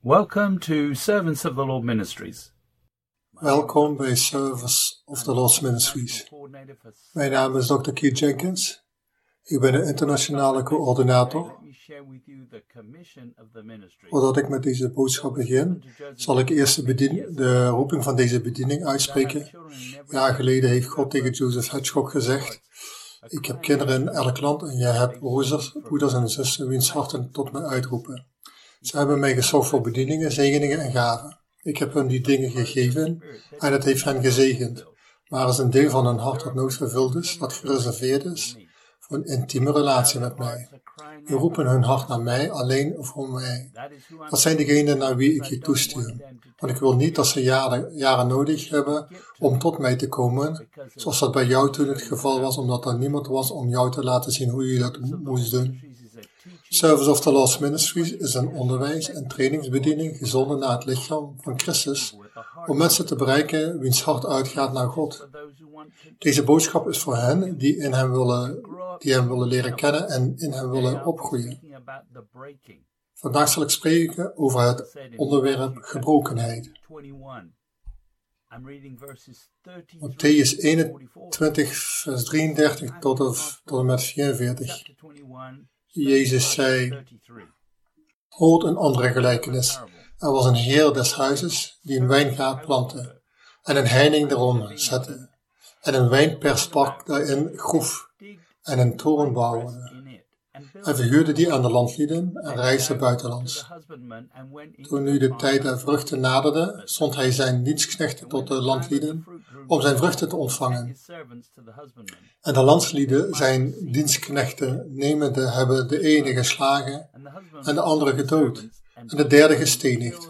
Welcome to Servants of the Lord Ministries. Welkom bij Servants of the Lord Ministries. Mijn naam is Dr. Keith Jenkins. Ik ben de internationale coördinator. Voordat ik met deze boodschap begin, zal ik eerst de roeping van deze bediening uitspreken. Jaar geleden heeft God tegen Joseph Hedgehog gezegd: ik heb kinderen in elk land en jij hebt broeders en zussen wiens harten tot mij uitroepen. Ze hebben mij gezocht voor bedieningen, zegeningen en gaven. Ik heb hun die dingen gegeven en het heeft hen gezegend. Maar er is een deel van hun hart dat nooit vervuld is, dat gereserveerd is voor een intieme relatie met mij. Die roepen hun hart naar mij, alleen voor mij. Dat zijn degenen naar wie ik je toestuur. Want ik wil niet dat ze jaren nodig hebben om tot mij te komen, zoals dat bij jou toen het geval was, omdat er niemand was om jou te laten zien hoe je dat moest doen. Service of the Lord Ministries is een onderwijs- en trainingsbediening gezonden naar het lichaam van Christus, om mensen te bereiken wiens hart uitgaat naar God. Deze boodschap is voor hen die hem willen leren kennen en in hem willen opgroeien. Vandaag zal ik spreken over het onderwerp gebrokenheid. Mattheüs 21, vers 33 tot en met 44. Jezus zei: hoort een andere gelijkenis. Er was een heer des huizes die een wijngaard plantte en een heining erom zette en een wijnpersbak daarin groef en een toren bouwde. Hij verhuurde die aan de landlieden en reisde buitenlands. Toen nu de tijd der vruchten naderde, zond hij zijn dienstknechten tot de landlieden om zijn vruchten te ontvangen. En de landslieden, zijn dienstknechten nemende, hebben de ene geslagen en de andere gedood en de derde gestenigd.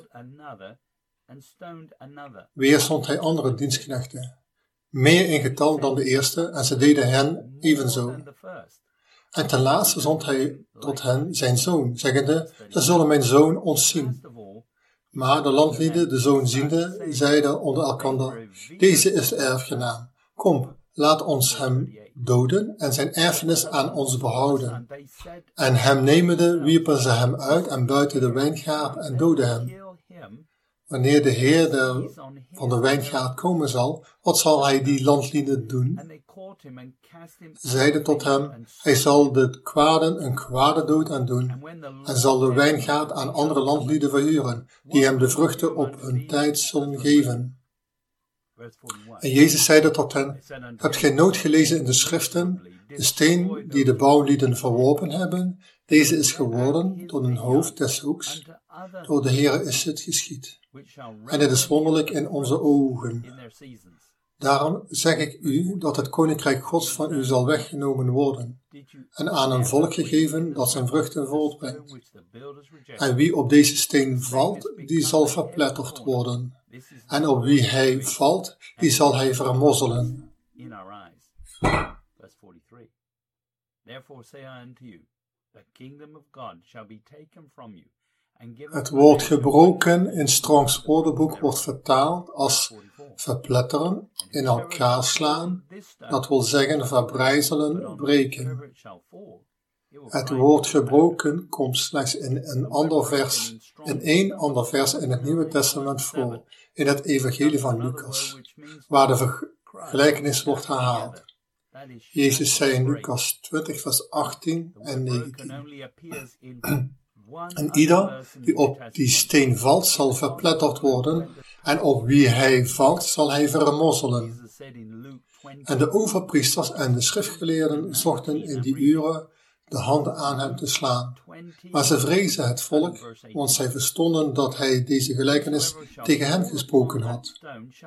Weer zond hij andere dienstknechten, meer in getal dan de eerste, en ze deden hen evenzo. En ten laatste zond hij tot hen zijn zoon, zeggende: ze zullen mijn zoon ons zien. Maar de landlieden, de zoon ziende, zeiden onder elkander: deze is de erfgenaam. Kom, laat ons hem doden en zijn erfenis aan ons behouden. En hem nemende wierpen ze hem uit en buiten de wijngaard en doodden hem. Wanneer de heer van de wijngaard komen zal, wat zal hij die landlieden doen? Zeiden tot hem: hij zal de kwaden een kwade dood aandoen en zal de wijngaard aan andere landlieden verhuren, die hem de vruchten op hun tijd zullen geven. En Jezus zeide tot hen: hebt gij nooit gelezen in de schriften: de steen die de bouwlieden verworpen hebben, deze is geworden tot een hoofd des hoeks. Door de Heere is het geschied. En het is wonderlijk in onze ogen. Daarom zeg ik u dat het koninkrijk Gods van u zal weggenomen worden en aan een volk gegeven dat zijn vruchten voortbrengt. En wie op deze steen valt, die zal verpletterd worden. En op wie hij valt, die zal hij vermozzelen. Het woord gebroken in Strongs woordenboek wordt vertaald als verpletteren, in elkaar slaan, dat wil zeggen verbrijzelen, breken. Het woord gebroken komt slechts in één ander vers in het Nieuwe Testament voor, in het Evangelie van Lucas, waar de gelijkenis wordt herhaald. Jezus zei in Lucas 20 vers 18 en 19. En ieder die op die steen valt, zal verpletterd worden, en op wie hij valt, zal hij vermozzelen. En de overpriesters en de schriftgeleerden zochten in die uren de handen aan hem te slaan. Maar ze vrezen het volk, want zij verstonden dat hij deze gelijkenis tegen hen gesproken had.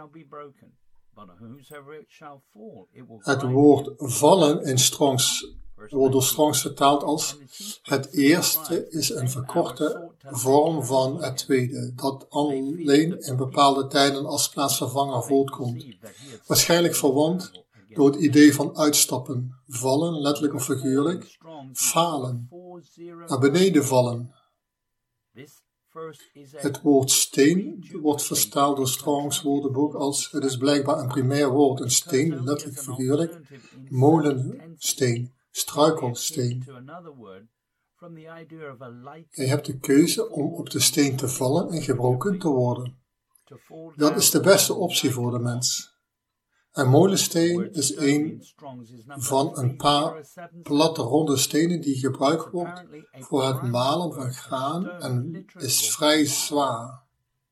Het woord vallen in Strongs wordt door Strongs vertaald als: het eerste is een verkorte vorm van het tweede, dat alleen in bepaalde tijden als plaatsvervanger voortkomt. Waarschijnlijk verwant door het idee van uitstappen, vallen, letterlijk of figuurlijk, falen, naar beneden vallen. Het woord steen wordt vertaald door Strongs woordenboek als: het is blijkbaar een primair woord, een steen, letterlijk figuurlijk, molensteen, struikelsteen. Je hebt de keuze om op de steen te vallen en gebroken te worden. Dat is de beste optie voor de mens. Een molensteen is een van een paar platte ronde stenen die gebruikt wordt voor het malen van graan en is vrij zwaar.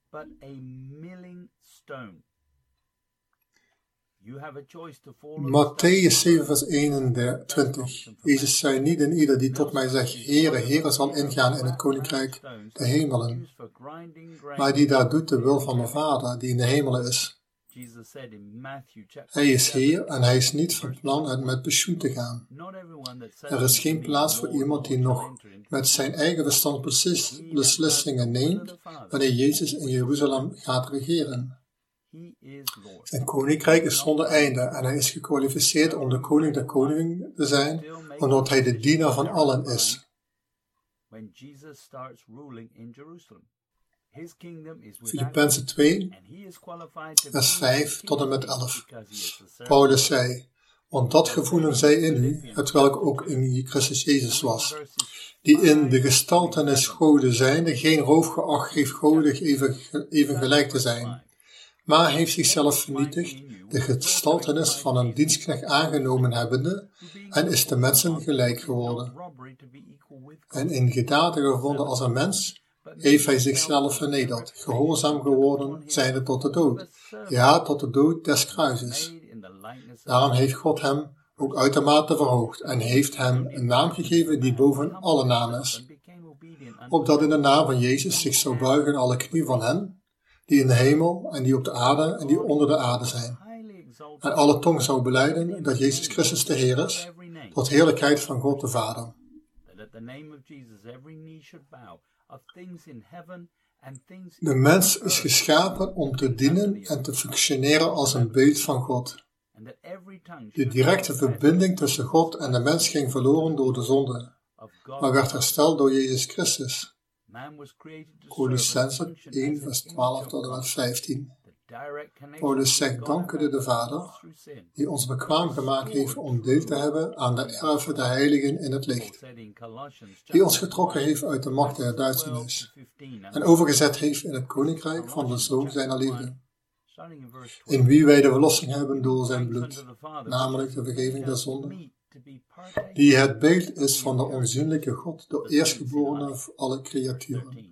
Matthäus 7 vers 21. Jezus zei: niet in ieder die tot mij zegt, Heere, Heere, zal ingaan in het koninkrijk der hemelen, maar die daar doet de wil van mijn Vader, die in de hemelen is. Hij is Heer en hij is niet van plan het met pensioen te gaan. Er is geen plaats voor iemand die nog met zijn eigen verstand beslissingen neemt wanneer Jezus in Jeruzalem gaat regeren. Zijn koninkrijk is zonder einde en hij is gekwalificeerd om de koning der koningen te zijn, omdat hij de dienaar van allen is. Filippenzen 2, vers 5 tot en met 11. Paulus zei: want dat gevoelen zij in u, hetwelk ook in Christus Jezus was, die in de gestaltenis Gode zijnde geen roof geacht heeft godig even gelijk te zijn, maar heeft zichzelf vernietigd, de gestaltenis van een dienstknecht aangenomen hebbende, en is de mensen gelijk geworden. En in gedaante gevonden als een mens, heeft hij zichzelf vernederd, gehoorzaam geworden, zijnde tot de dood, ja, tot de dood des kruises. Daarom heeft God hem ook uitermate verhoogd, en heeft hem een naam gegeven die boven alle naam is, opdat in de naam van Jezus zich zou buigen alle knie van hen, die in de hemel, en die op de aarde, en die onder de aarde zijn. En alle tong zou belijden dat Jezus Christus de Heer is, tot heerlijkheid van God de Vader. De mens is geschapen om te dienen en te functioneren als een beeld van God. De directe verbinding tussen God en de mens ging verloren door de zonde, maar werd hersteld door Jezus Christus. Colossenzen 1 vers 12 tot en met 15. Paulus zegt dankende de Vader, die ons bekwaam gemaakt heeft om deel te hebben aan de erven der heiligen in het licht, die ons getrokken heeft uit de macht der duisternis en overgezet heeft in het koninkrijk van de Zoon zijner liefde, in wie wij de verlossing hebben door zijn bloed, namelijk de vergeving der zonden, die het beeld is van de onzienlijke God, de eerstgeborene van alle creaturen.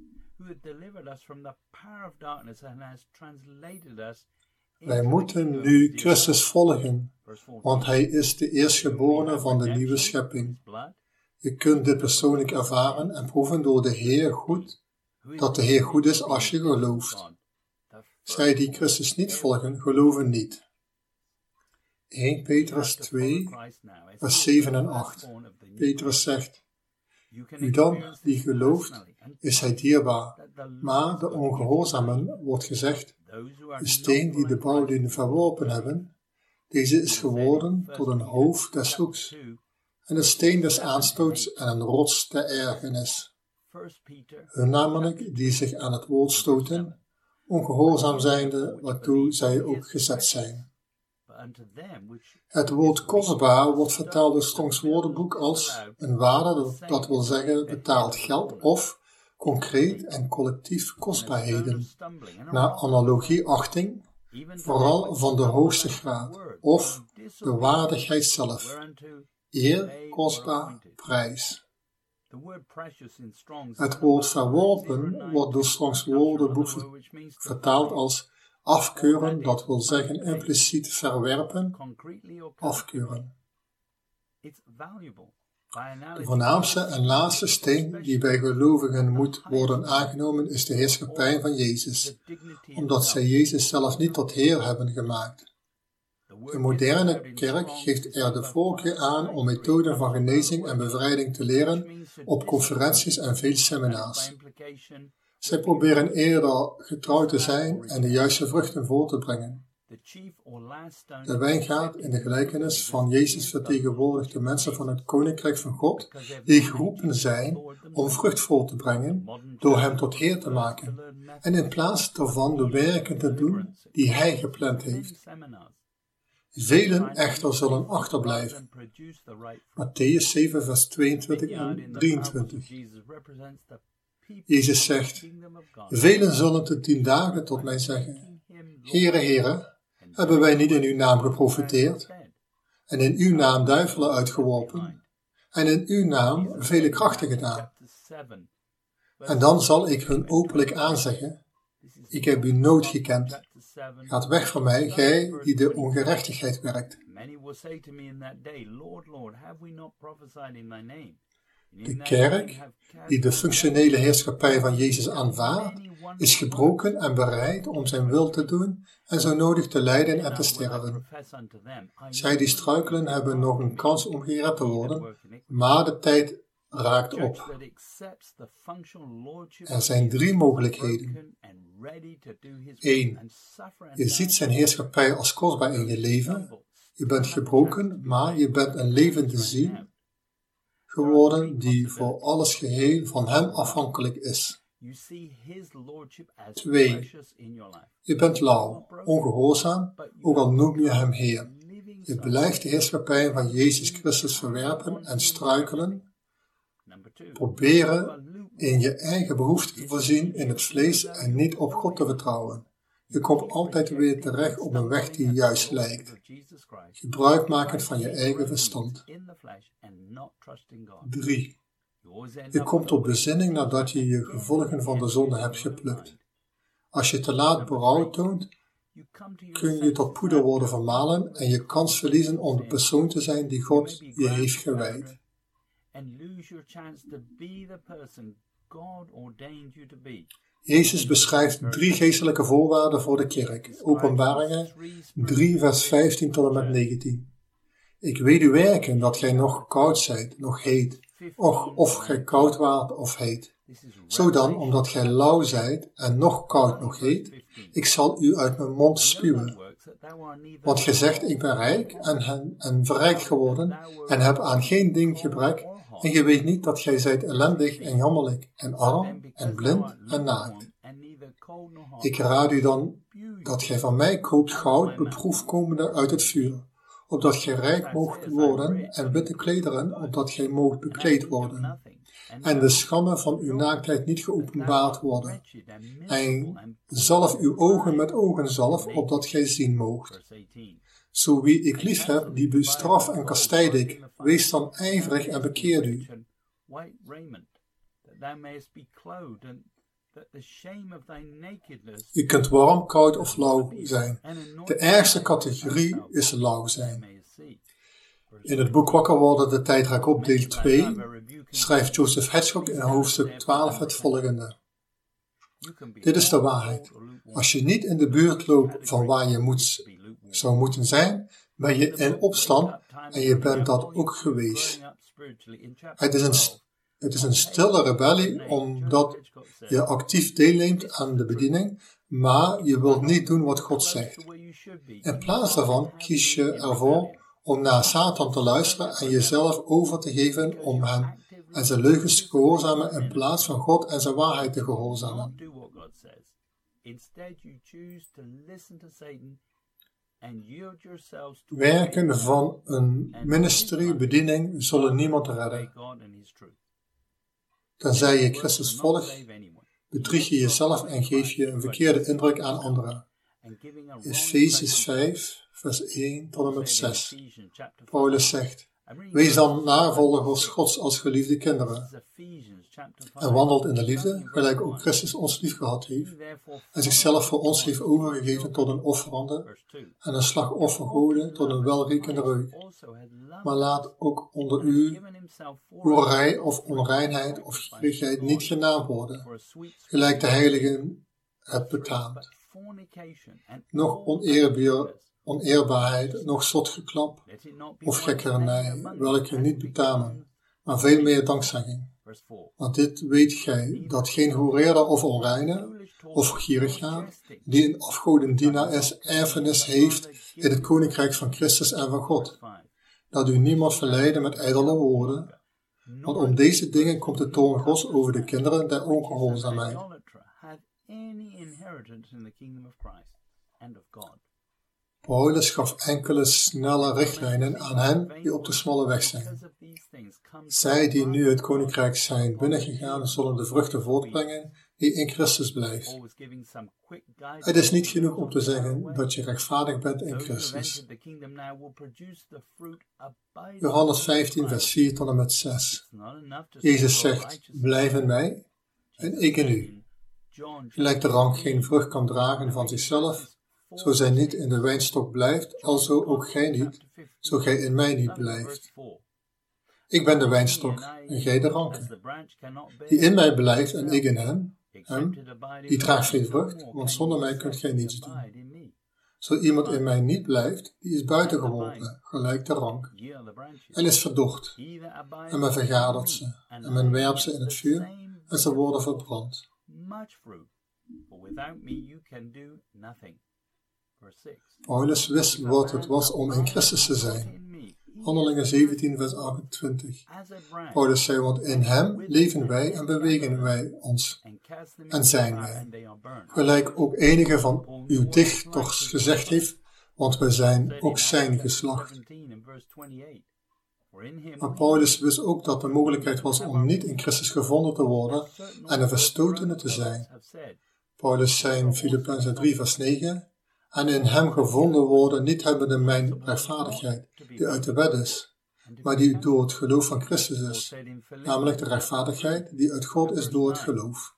Wij moeten nu Christus volgen, want hij is de eerstgeborene van de nieuwe schepping. Je kunt dit persoonlijk ervaren en proeven door de Heer goed, dat de Heer goed is als je gelooft. Zij die Christus niet volgen, geloven niet. 1 Petrus 2, vers 7 en 8. Petrus zegt: u dan, die gelooft, is hij dierbaar, maar de ongehoorzamen wordt gezegd: de steen die de bouwlieden verworpen hebben, deze is geworden tot een hoofd des hoeks, en een steen des aanstoots en een rots der ergernis. Hun namelijk, die zich aan het woord stoten, ongehoorzaam zijnde, waartoe zij ook gezet zijn. Het woord kostbaar wordt vertaald door Strongs woordenboek als een waarde, dat wil zeggen betaald geld of concreet en collectief kostbaarheden, naar analogie achting, vooral van de hoogste graad, of de waardigheid zelf, eer, kostbaar, prijs. Het woord verworpen wordt door Strongs woordenboek vertaald als afkeuren, dat wil zeggen impliciet verwerpen, afkeuren. De voornaamste en laatste steen die bij gelovigen moet worden aangenomen is de heerschappij van Jezus, omdat zij Jezus zelf niet tot Heer hebben gemaakt. De moderne kerk geeft er de voorkeur aan om methoden van genezing en bevrijding te leren op conferenties en veel seminars. Zij proberen eerder getrouw te zijn en de juiste vruchten voor te brengen. De wijngaard in de gelijkenis van Jezus vertegenwoordigt de mensen van het koninkrijk van God, die geroepen zijn om vrucht voor te brengen door hem tot Heer te maken, en in plaats daarvan de werken te doen die hij gepland heeft. Velen echter zullen achterblijven. Matthäus 7 vers 22 en 23. Jezus zegt, velen zullen te 10 dagen tot mij zeggen, Heere, Heere, hebben wij niet in uw naam geprofeteerd, en in uw naam duivelen uitgeworpen, en in uw naam vele krachten gedaan? En dan zal ik hun openlijk aanzeggen, ik heb u nooit gekend. Gaat weg van mij, gij die de ongerechtigheid werkt. De kerk, die de functionele heerschappij van Jezus aanvaardt, is gebroken en bereid om zijn wil te doen en zo nodig te lijden en te sterven. Zij die struikelen hebben nog een kans om gered te worden, maar de tijd raakt op. Er zijn 3 mogelijkheden. 1. Je ziet zijn heerschappij als kostbaar in je leven. Je bent gebroken, maar je bent een levende ziel geworden die voor alles geheel van hem afhankelijk is. 2. Je bent lauw, ongehoorzaam, ook al noem je hem Heer. Je blijft de heerschappij van Jezus Christus verwerpen en struikelen, proberen in je eigen behoefte te voorzien in het vlees en niet op God te vertrouwen. Je komt altijd weer terecht op een weg die juist lijkt. Gebruik makend van je eigen verstand. 3. Je komt tot bezinning nadat je je gevolgen van de zonde hebt geplukt. Als je te laat berouw toont, kun je tot poeder worden vermalen en je kans verliezen om de persoon te zijn die God je heeft gewijd. Jezus beschrijft 3 geestelijke voorwaarden voor de kerk. Openbaringen 3 vers 15 tot en met 19. Ik weet uw werken, dat gij nog koud zijt, nog heet. Och, of gij koud waart of heet. Zodan, omdat gij lauw zijt en nog koud nog heet, ik zal u uit mijn mond spuwen. Want gij zegt, ik ben rijk en verrijkt geworden en heb aan geen ding gebrek, en je weet niet dat gij zijt ellendig en jammerlijk en arm en blind en naakt. Ik raad u dan dat gij van mij koopt goud beproefd komende uit het vuur, opdat gij rijk moogt worden en witte klederen, opdat gij moogt bekleed worden. En de schande van uw naaktheid niet geopenbaard worden. En zalf uw ogen met ogenzalf, opdat gij zien moogt. Zo wie ik lief heb, die bestraf en kastijd ik. Wees dan ijverig en bekeer u. Je kunt warm, koud of lauw zijn. De ergste categorie is lauw zijn. In het boek Wakker worden, de tijd raakt op, deel 2, schrijft Joseph Hedgehog in hoofdstuk 12 het volgende. Dit is de waarheid. Als je niet in de buurt loopt van waar je zou moeten zijn, ben je in opstand en je bent dat ook geweest. Het is een stille rebellie omdat je actief deelneemt aan de bediening, maar je wilt niet doen wat God zegt. In plaats daarvan kies je ervoor om naar Satan te luisteren en jezelf over te geven om hem en zijn leugens te gehoorzamen in plaats van God en zijn waarheid te gehoorzamen. Werken van een ministerie-bediening zullen niemand redden. Tenzij je Christus volgt, bedrieg je jezelf en geef je een verkeerde indruk aan anderen. Efesiërs 5, vers 1 tot en met 6. Paulus zegt, wees dan navolgers Gods als geliefde kinderen. En wandelt in de liefde, gelijk ook Christus ons lief gehad heeft, en zichzelf voor ons heeft overgegeven tot een offerande en een slachtoffergode tot een welriekende reuk. Maar laat ook onder u hoerij of onreinheid of gierigheid niet genaamd worden, gelijk de heiligen het betaamt. Nog oneerbaarheid, nog zotgeklap of gekkernij, welke niet betamen, maar veel meer dankzegging. Want dit weet gij, dat geen hoereerder of onreine, of gierigaard, die een afgodendienaar is, erfenis heeft in het koninkrijk van Christus en van God. Dat u niemand verleiden met ijdele woorden, want om deze dingen komt de toorn Gods over de kinderen der ongehoorzaamheid. Paulus gaf enkele snelle richtlijnen aan hen die op de smalle weg zijn. Zij die nu het koninkrijk zijn binnengegaan, zullen de vruchten voortbrengen die in Christus blijft. Het is niet genoeg om te zeggen dat je rechtvaardig bent in Christus. Johannes 15, vers 4 tot en met 6. Jezus zegt, blijf in mij en ik in u. Gelijk de rank geen vrucht kan dragen van zichzelf, zo zij niet in de wijnstok blijft, alzo ook gij niet, zo gij in mij niet blijft. Ik ben de wijnstok en gij de ranken. Die in mij blijft en ik in hem, die draagt veel vrucht, want zonder mij kunt gij niets doen. Zo iemand in mij niet blijft, die is buiten geworpen, gelijk de rank, en is verdord, en men vergadert ze, en men werpt ze in het vuur, en ze worden verbrand. Paulus wist wat het was om in Christus te zijn. Handelingen 17, vers 28. Paulus zei, want in hem leven wij en bewegen wij ons en zijn wij. Gelijk ook enige van uw dichters gezegd heeft, want wij zijn ook zijn geslacht. Maar Paulus wist ook dat de mogelijkheid was om niet in Christus gevonden te worden en een verstotene te zijn. Paulus zei in Filippenzen 3, vers 9, en in hem gevonden worden niet hebbende mijn rechtvaardigheid, die uit de wet is, maar die door het geloof van Christus is, namelijk de rechtvaardigheid die uit God is door het geloof.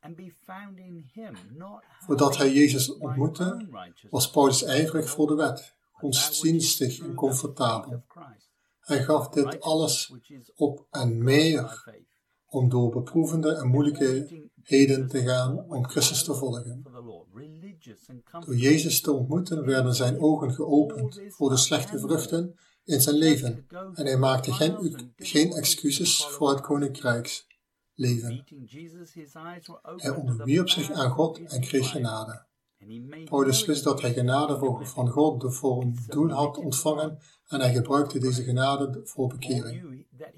Voordat hij Jezus ontmoette, was Paulus ijverig voor de wet, godsdienstig en comfortabel. Hij gaf dit alles op en meer om door beproevende en moeilijkheden te gaan om Christus te volgen. Door Jezus te ontmoeten werden zijn ogen geopend voor de slechte vruchten in zijn leven en hij maakte geen excuses voor het koninkrijksleven. Hij onderwierp zich aan God en kreeg genade. Paulus wist dat hij genade van God voor een doel had ontvangen en hij gebruikte deze genade voor bekering.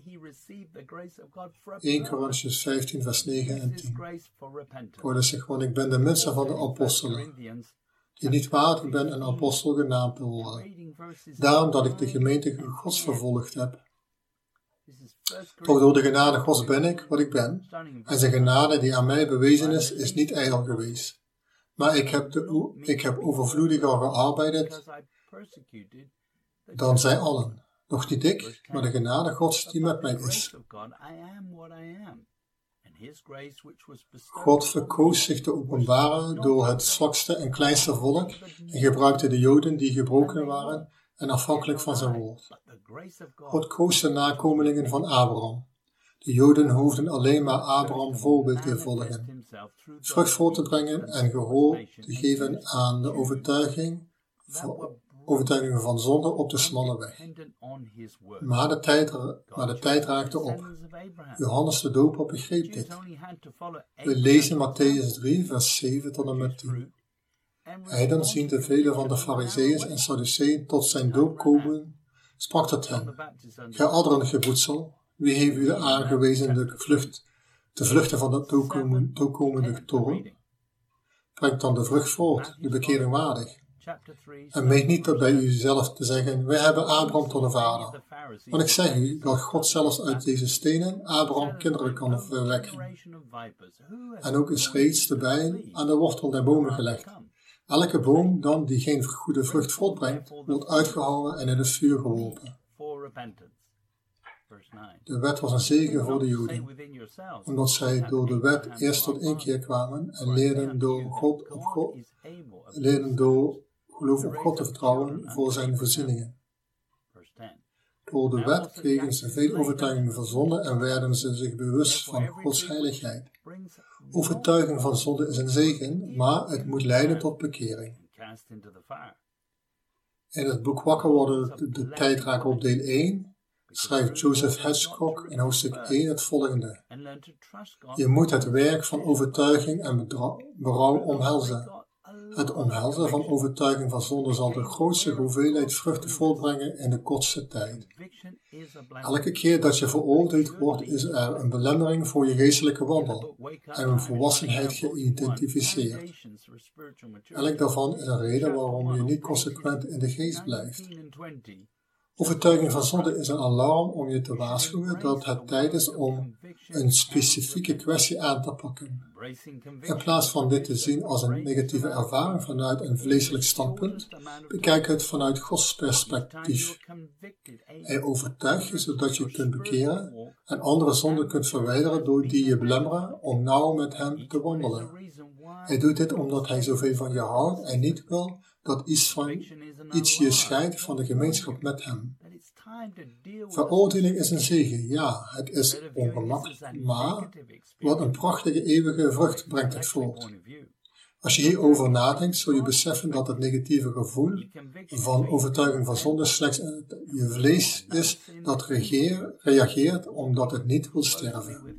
1 Korintiërs 15 vers 9 en 10. Paulus zegt, want ik ben de minste van de apostelen, die niet waardig ben een apostel genaamd te worden. Daarom dat ik de gemeente Gods vervolgd heb. Toch door de genade Gods ben ik wat ik ben, en zijn genade die aan mij bewezen is niet ijdel geweest. Maar ik heb overvloediger gearbeidet dan zij allen. Nog niet ik, maar de genade Gods die met mij is. God verkoos zich te openbaren door het zwakste en kleinste volk en gebruikte de Joden die gebroken waren en afhankelijk van zijn woord. God koos de nakomelingen van Abraham. De Joden hoefden alleen maar Abraham voorbeeld te volgen, vrucht voor te brengen en gehoor te geven aan de overtuiging van zonde op de smalle weg. Maar de tijd raakte op. Johannes de Doper begreep dit. We lezen Matthäus 3, vers 7 tot en met 10. Hij dan ziende vele van de Farizeeën en Sadduceeën tot zijn doop komen, sprak tot hen: Gij adderige voedsel, wie heeft u aangewezen te vluchten van de toekomende toren? Brengt dan de vrucht voort, de bekering waardig. En meent niet dat bij u zelf te zeggen, wij hebben Abraham tot een vader. Want ik zeg u dat God zelfs uit deze stenen Abraham kinderen kan verwekken. En ook is reeds de bij aan de wortel der bomen gelegd. Elke boom dan die geen goede vrucht voortbrengt, wordt uitgehouwen en in het vuur geworpen. De wet was een zegen voor de Joden, omdat zij door de wet eerst tot inkeer kwamen en leerden door geloof op God te vertrouwen voor zijn voorzieningen. Door de wet kregen ze veel overtuiging van zonde en werden ze zich bewust van Gods heiligheid. Overtuiging van zonde is een zegen, maar het moet leiden tot bekering. In het boek Wakker worden de tijdraker op deel 1 schrijft Joseph Hedgecock in hoofdstuk 1 het volgende. Je moet het werk van overtuiging en berouw omhelzen Het omhelzen van overtuiging van zonde zal de grootste hoeveelheid vruchten voortbrengen in de kortste tijd. Elke keer dat je veroordeeld wordt, is er een belemmering voor je geestelijke wandel en een volwassenheid geïdentificeerd. Elk daarvan is een reden waarom je niet consequent in de geest blijft. Overtuiging van zonde is een alarm om je te waarschuwen dat het tijd is om een specifieke kwestie aan te pakken. In plaats van dit te zien als een negatieve ervaring vanuit een vleeselijk standpunt, bekijk het vanuit Gods perspectief. Hij overtuigt je zodat je kunt bekeren en andere zonden kunt verwijderen door die je belemmeren om nauw met hem te wandelen. Hij doet dit omdat hij zoveel van je houdt en niet wil dat iets je scheidt van de gemeenschap met hem. Veroordeling is een zegen, ja, het is ongemakkelijk, maar wat een prachtige eeuwige vrucht brengt het voort. Als je hierover nadenkt, zul je beseffen dat het negatieve gevoel van overtuiging van zonde slechts je vlees is dat reageert omdat het niet wil sterven.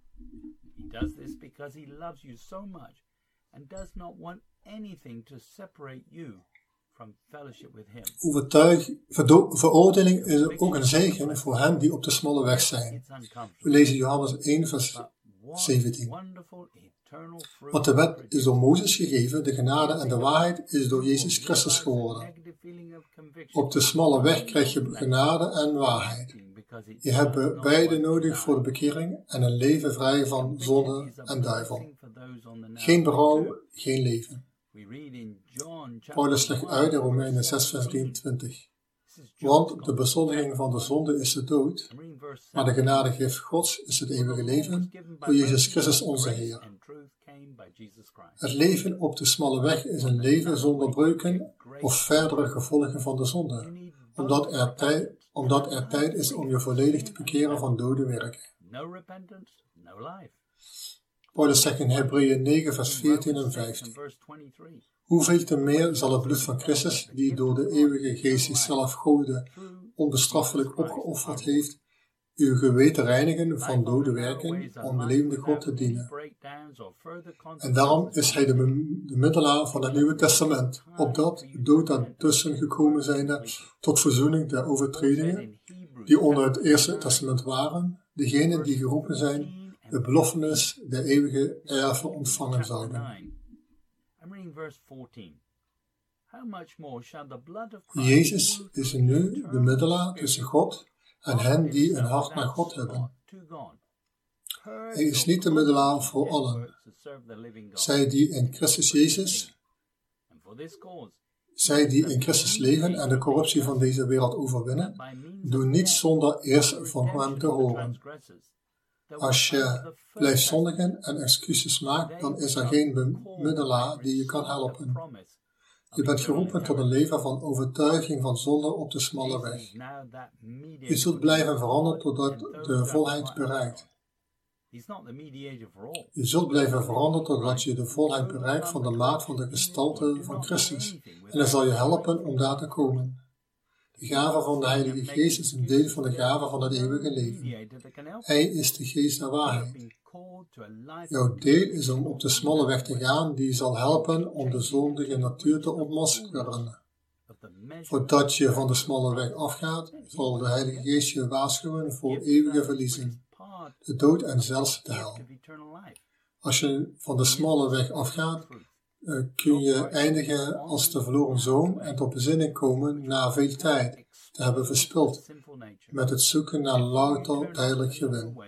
Veroordeling is ook een zegen voor hen die op de smalle weg zijn. We lezen Johannes 1 vers 17. Want de wet is door Mozes gegeven, de genade en de waarheid is door Jezus Christus geworden. Op de smalle weg krijg je genade en waarheid. Je hebt beide nodig voor de bekering en een leven vrij van zonde en duivel. Geen berouw, geen leven. Paulus legt uit in Romeinen 6 vers 23. Want de bezondiging van de zonde is de dood, maar de genadegift Gods is het eeuwige leven door Jezus Christus onze Heer. Het leven op de smalle weg is een leven zonder breuken of verdere gevolgen van de zonde, omdat er tijd is om je volledig te bekeren van dode werken. Paulus zegt in Hebreeën 9 vers 14 en 15. Hoeveel te meer zal het bloed van Christus, die door de eeuwige geest zichzelf Gode onbestraffelijk opgeofferd heeft, uw geweten reinigen van dode werken om de levende God te dienen. En daarom is hij de middelaar van het Nieuwe Testament, opdat de dood daartussen gekomen zijnde tot verzoening der overtredingen, die onder het Eerste Testament waren, degenen die geroepen zijn, de beloftenis der eeuwige erven ontvangen zouden. Jezus is nu de middelaar tussen God en hen die een hart naar God hebben. Hij is niet de middelaar voor allen. Zij die in Christus leven en de corruptie van deze wereld overwinnen, doen niets zonder eerst van hem te horen. Als je blijft zondigen en excuses maakt, dan is er geen bemiddelaar die je kan helpen. Je bent geroepen tot een leven van overtuiging van zonde op de smalle weg. Je zult blijven veranderen totdat de volheid bereikt. Je zult blijven veranderen totdat je de volheid bereikt van de maat van de gestalte van Christus. En hij zal je helpen om daar te komen. De gave van de Heilige Geest is een deel van de gave van het eeuwige leven. Hij is de geest der waarheid. Jouw deel is om op de smalle weg te gaan die zal helpen om de zondige natuur te ontmaskeren. Voordat je van de smalle weg afgaat, zal de Heilige Geest je waarschuwen voor eeuwige verliezen, de dood en zelfs de hel. Als je van de smalle weg afgaat, kun je eindigen als de verloren zoon en tot bezinning komen na veel tijd te hebben verspild met het zoeken naar louter tijdelijk gewin.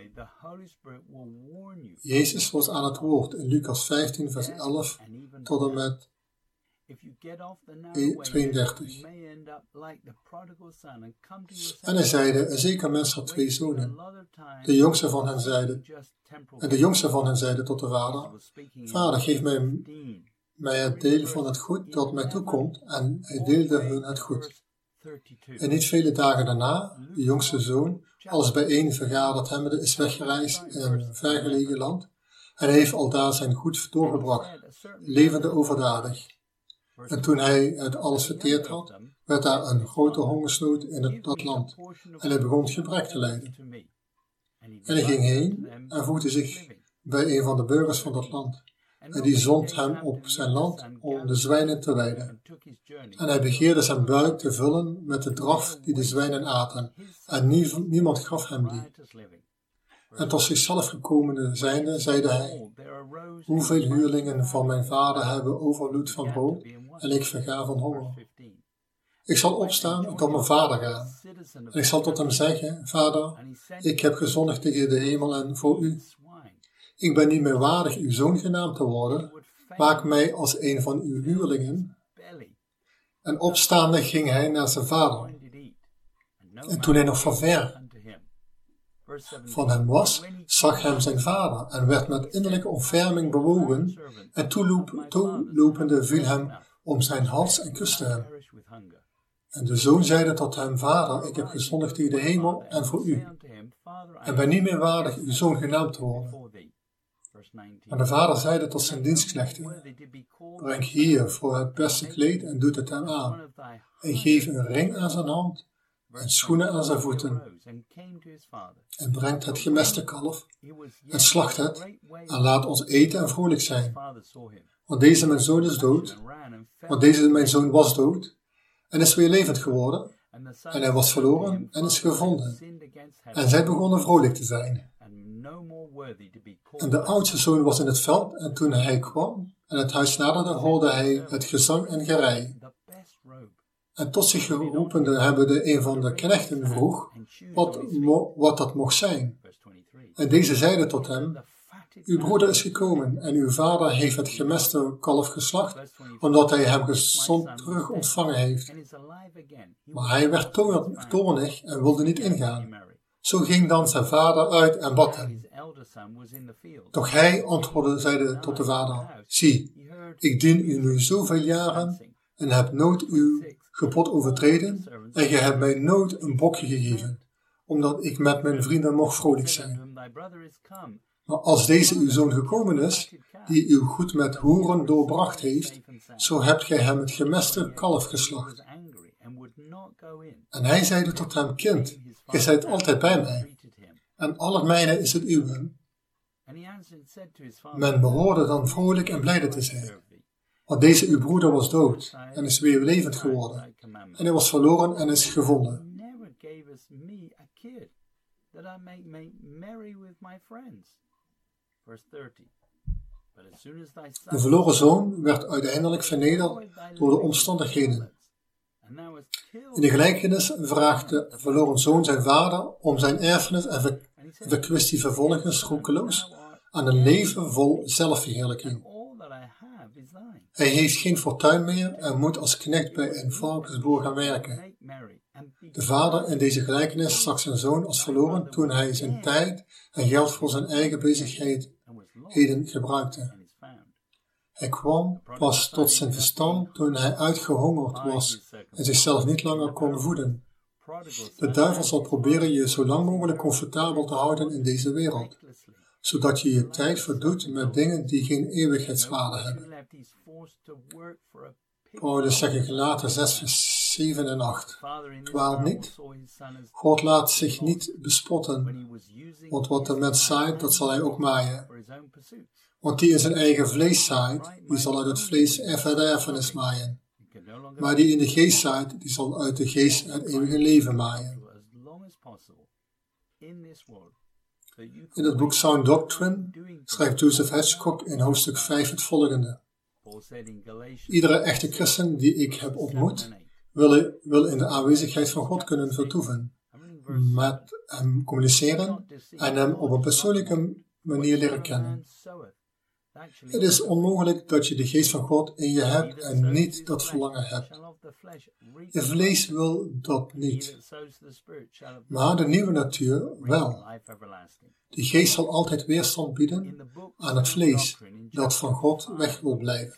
Jezus was aan het woord in Lucas 15 vers 11 tot en met 32. En hij zeide, een zeker mens had 2 zonen. De jongste van hen zeide tot de vader, Vader, geef mij het deel van het goed dat mij toekomt, en hij deelde hun het goed. En niet vele dagen daarna, de jongste zoon, als bijeen vergaderd hebbende, is weggereisd in een vergelegen land, en hij heeft aldaar zijn goed doorgebracht, levende overdadig. En toen hij het alles verteerd had, werd daar een grote hongersnood in dat land, en hij begon gebrek te lijden. En hij ging heen en voegde zich bij een van de burgers van dat land. en die zond hem op zijn land om de zwijnen te weiden. En hij begeerde zijn buik te vullen met de draf die de zwijnen aten, en niemand gaf hem die. En tot zichzelf gekomen zijnde, zeide hij: hoeveel huurlingen van mijn vader hebben overvloed van brood, en ik verga van honger. Ik zal opstaan en tot mijn vader gaan. En ik zal tot hem zeggen: Vader, ik heb gezondigd tegen de hemel en voor u. Ik ben niet meer waardig uw zoon genaamd te worden. Maak mij als een van uw huurlingen. En opstaande ging hij naar zijn vader. En toen hij nog ver van hem was, zag hem zijn vader en werd met innerlijke ontferming bewogen. En toelopende viel hem om zijn hals en kuste hem. En de zoon zeide tot hem: Vader, ik heb gezondigd tegen de hemel en voor u. En ben niet meer waardig uw zoon genaamd te worden. En de vader zeide tot zijn dienstknechten: breng hier voor het beste kleed en doet het hem aan. En geef een ring aan zijn hand en schoenen aan zijn voeten. En brengt het gemeste kalf en slacht het en laat ons eten en vrolijk zijn. Want deze mijn zoon is dood. Want deze mijn zoon was dood en is weer levend geworden. En hij was verloren en is gevonden. En zij begonnen vrolijk te zijn. En de oudste zoon was in het veld, en toen hij kwam en het huis naderde, hoorde hij het gezang en gerei. En tot zich geroepende hebbende een van de knechten vroeg wat dat mocht zijn. En deze zeide tot hem: uw broeder is gekomen en uw vader heeft het gemeste kalf geslacht, omdat hij hem gezond terug ontvangen heeft. Maar hij werd toornig en wilde niet ingaan. Zo ging dan zijn vader uit en bad hem. Doch hij antwoordde, zeide tot de vader: zie, ik dien u nu zoveel jaren en heb nooit uw gebod overtreden, en je hebt mij nooit een bokje gegeven, omdat ik met mijn vrienden mocht vrolijk zijn. Maar als deze uw zoon gekomen is, die uw goed met hoeren doorbracht heeft, zo hebt gij hem het gemeste kalf geslacht. En hij zeide tot hem: kind, gij zijt altijd bij mij, en al het mijne is het uwe. Men behoorde dan vrolijk en blijde te zijn. Want deze uw broeder was dood en is weer levend geworden. En hij was verloren en is gevonden. De verloren zoon werd uiteindelijk vernederd door de omstandigheden. In de gelijkenis vraagt de verloren zoon zijn vader om zijn erfenis en verkwist die vervolgens roekeloos aan een leven vol zelfverheerlijking. Hij heeft geen fortuin meer en moet als knecht bij een varkensboer gaan werken. De vader in deze gelijkenis zag zijn zoon als verloren toen hij zijn tijd en geld voor zijn eigen bezigheden gebruikte. Hij kwam pas tot zijn verstand toen hij uitgehongerd was en zichzelf niet langer kon voeden. De duivel zal proberen je zo lang mogelijk comfortabel te houden in deze wereld, zodat je je tijd verdoet met dingen die geen eeuwigheidswaarde hebben. Paulus zegt in Galaten 6 vers 7 en 8. Dwaal niet. God laat zich niet bespotten, want wat de mens zaait, dat zal hij ook maaien. Want die in zijn eigen vlees zaait, die zal uit het vlees verderfenis maaien. Maar die in de geest zaait, die zal uit de geest het eeuwige leven maaien. In het boek Sound Doctrine schrijft Joseph Hitchcock in hoofdstuk 5 het volgende. Iedere echte christen die ik heb ontmoet, wil in de aanwezigheid van God kunnen vertoeven, met hem communiceren en hem op een persoonlijke manier leren kennen. Het is onmogelijk dat je de geest van God in je hebt en niet dat verlangen hebt. Je vlees wil dat niet, maar de nieuwe natuur wel. De geest zal altijd weerstand bieden aan het vlees dat van God weg wil blijven.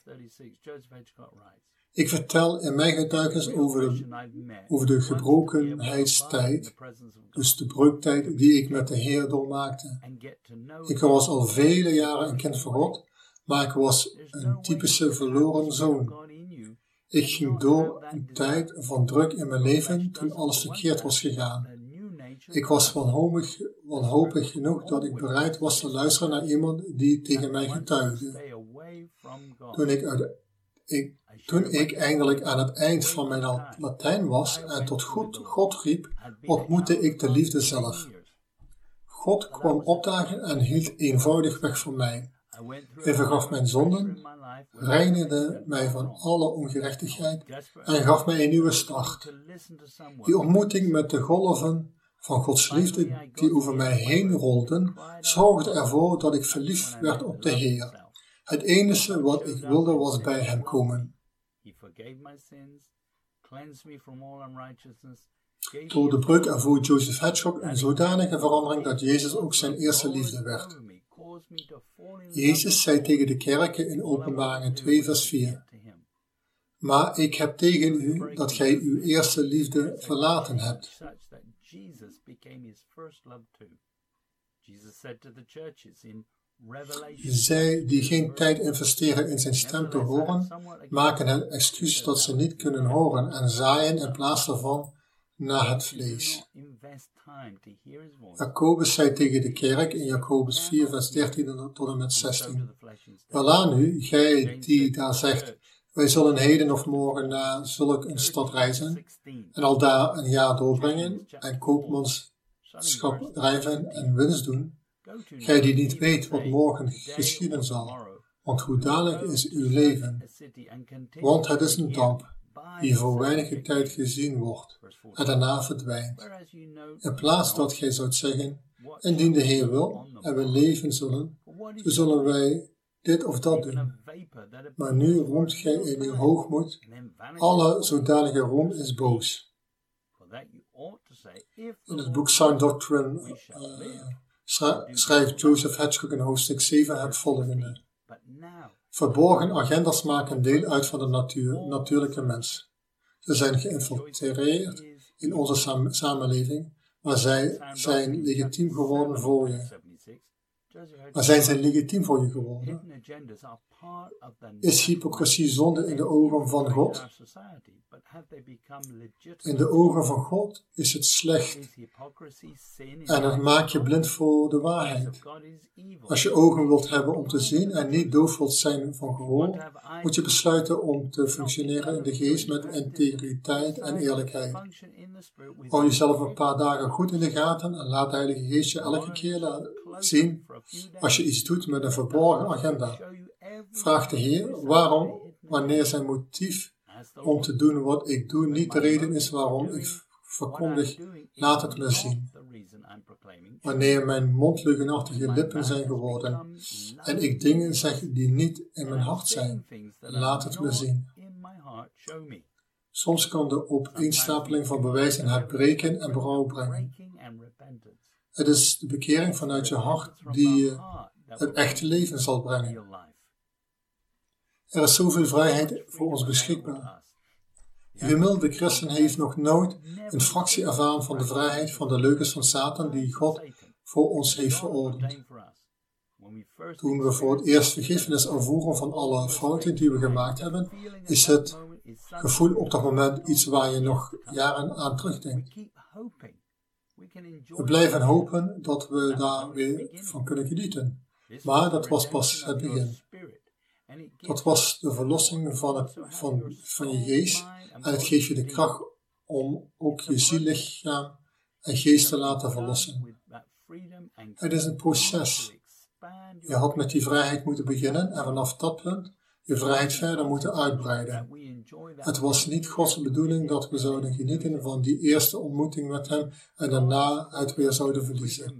Ik vertel in mijn getuigenis over de gebrokenheidstijd, dus de breuktijd die ik met de Heer doormaakte. Ik was al vele jaren een kind van God, maar ik was een typische verloren zoon. Ik ging door een tijd van druk in mijn leven toen alles verkeerd was gegaan. Ik was wanhopig genoeg dat ik bereid was te luisteren naar iemand die tegen mij getuigde. Toen ik eindelijk aan het eind van mijn Latijn was en tot God riep, ontmoette ik de liefde zelf. God kwam opdagen en hield eenvoudig weg voor mij. Hij vergaf mijn zonden, reinigde mij van alle ongerechtigheid en gaf mij een nieuwe start. Die ontmoeting met de golven van Gods liefde die over mij heen rolden, zorgde ervoor dat ik verliefd werd op de Heer. Het enige wat ik wilde was bij Hem komen. Door de breuk ervoer Joseph Hedgehog een zodanige verandering dat Jezus ook zijn eerste liefde werd. Jezus zei tegen de kerken in Openbaringen 2 vers 4: Maar ik heb tegen u dat gij uw eerste liefde verlaten hebt. Zij die geen tijd investeren in zijn stem te horen, maken het excuus dat ze niet kunnen horen en zaaien in plaats daarvan naar het vlees. Jacobus zei tegen de kerk in Jacobus 4 vers 13 tot en met 16: Welaan nu, gij die daar zegt, wij zullen heden of morgen naar zulk een stad reizen en al daar een jaar doorbrengen en koopmanschap drijven en winst doen. Gij die niet weet wat morgen geschieden zal, want hoe dadelijk is uw leven? Want het is een damp die voor weinige tijd gezien wordt en daarna verdwijnt. In plaats dat gij zoudt zeggen, indien de Heer wil en we leven zullen, zo zullen wij dit of dat doen. Maar nu roemt gij in uw hoogmoed, alle zodanige roem is boos. In het boek Sound Doctrine schrijft Joseph Hedgehog in hoofdstuk 7 het volgende: Verborgen agendas maken deel uit van de natuurlijke mens. Ze zijn geïnfiltreerd in onze samenleving, maar zij zijn legitiem geworden voor je. Maar zijn zij legitiem voor je geworden? Is hypocrisie zonde in de ogen van God? In de ogen van God is het slecht en het maakt je blind voor de waarheid. Als je ogen wilt hebben om te zien en niet doof wilt zijn van gehoor, moet je besluiten om te functioneren in de geest met integriteit en eerlijkheid. Hou jezelf een paar dagen goed in de gaten en laat de Heilige Geest je elke keer zien als je iets doet met een verborgen agenda. Vraag de Heer waarom, wanneer zijn motief om te doen wat ik doe niet de reden is waarom ik verkondig, laat het me zien. Wanneer mijn mond leugenachtige lippen zijn geworden en ik dingen zeg die niet in mijn hart zijn, laat het me zien. Soms kan de opeenstapeling van bewijzen het breken en berouw brengen. Het is de bekering vanuit je hart die je het echte leven zal brengen. Er is zoveel vrijheid voor ons beschikbaar. De gemiddelde christen heeft nog nooit een fractie ervaren van de vrijheid van de leugens van Satan die God voor ons heeft verordend. Toen we voor het eerst vergiffenis ervoeren van alle fouten die we gemaakt hebben, is het gevoel op dat moment iets waar je nog jaren aan terugdenkt. We blijven hopen dat we daar weer van kunnen genieten. Maar dat was pas het begin. Dat was de verlossing van je geest en het geeft je de kracht om ook je ziel, lichaam en geest te laten verlossen. Het is een proces. Je had met die vrijheid moeten beginnen en vanaf dat punt je vrijheid verder moeten uitbreiden. Het was niet Gods bedoeling dat we zouden genieten van die eerste ontmoeting met Hem en daarna het weer zouden verliezen.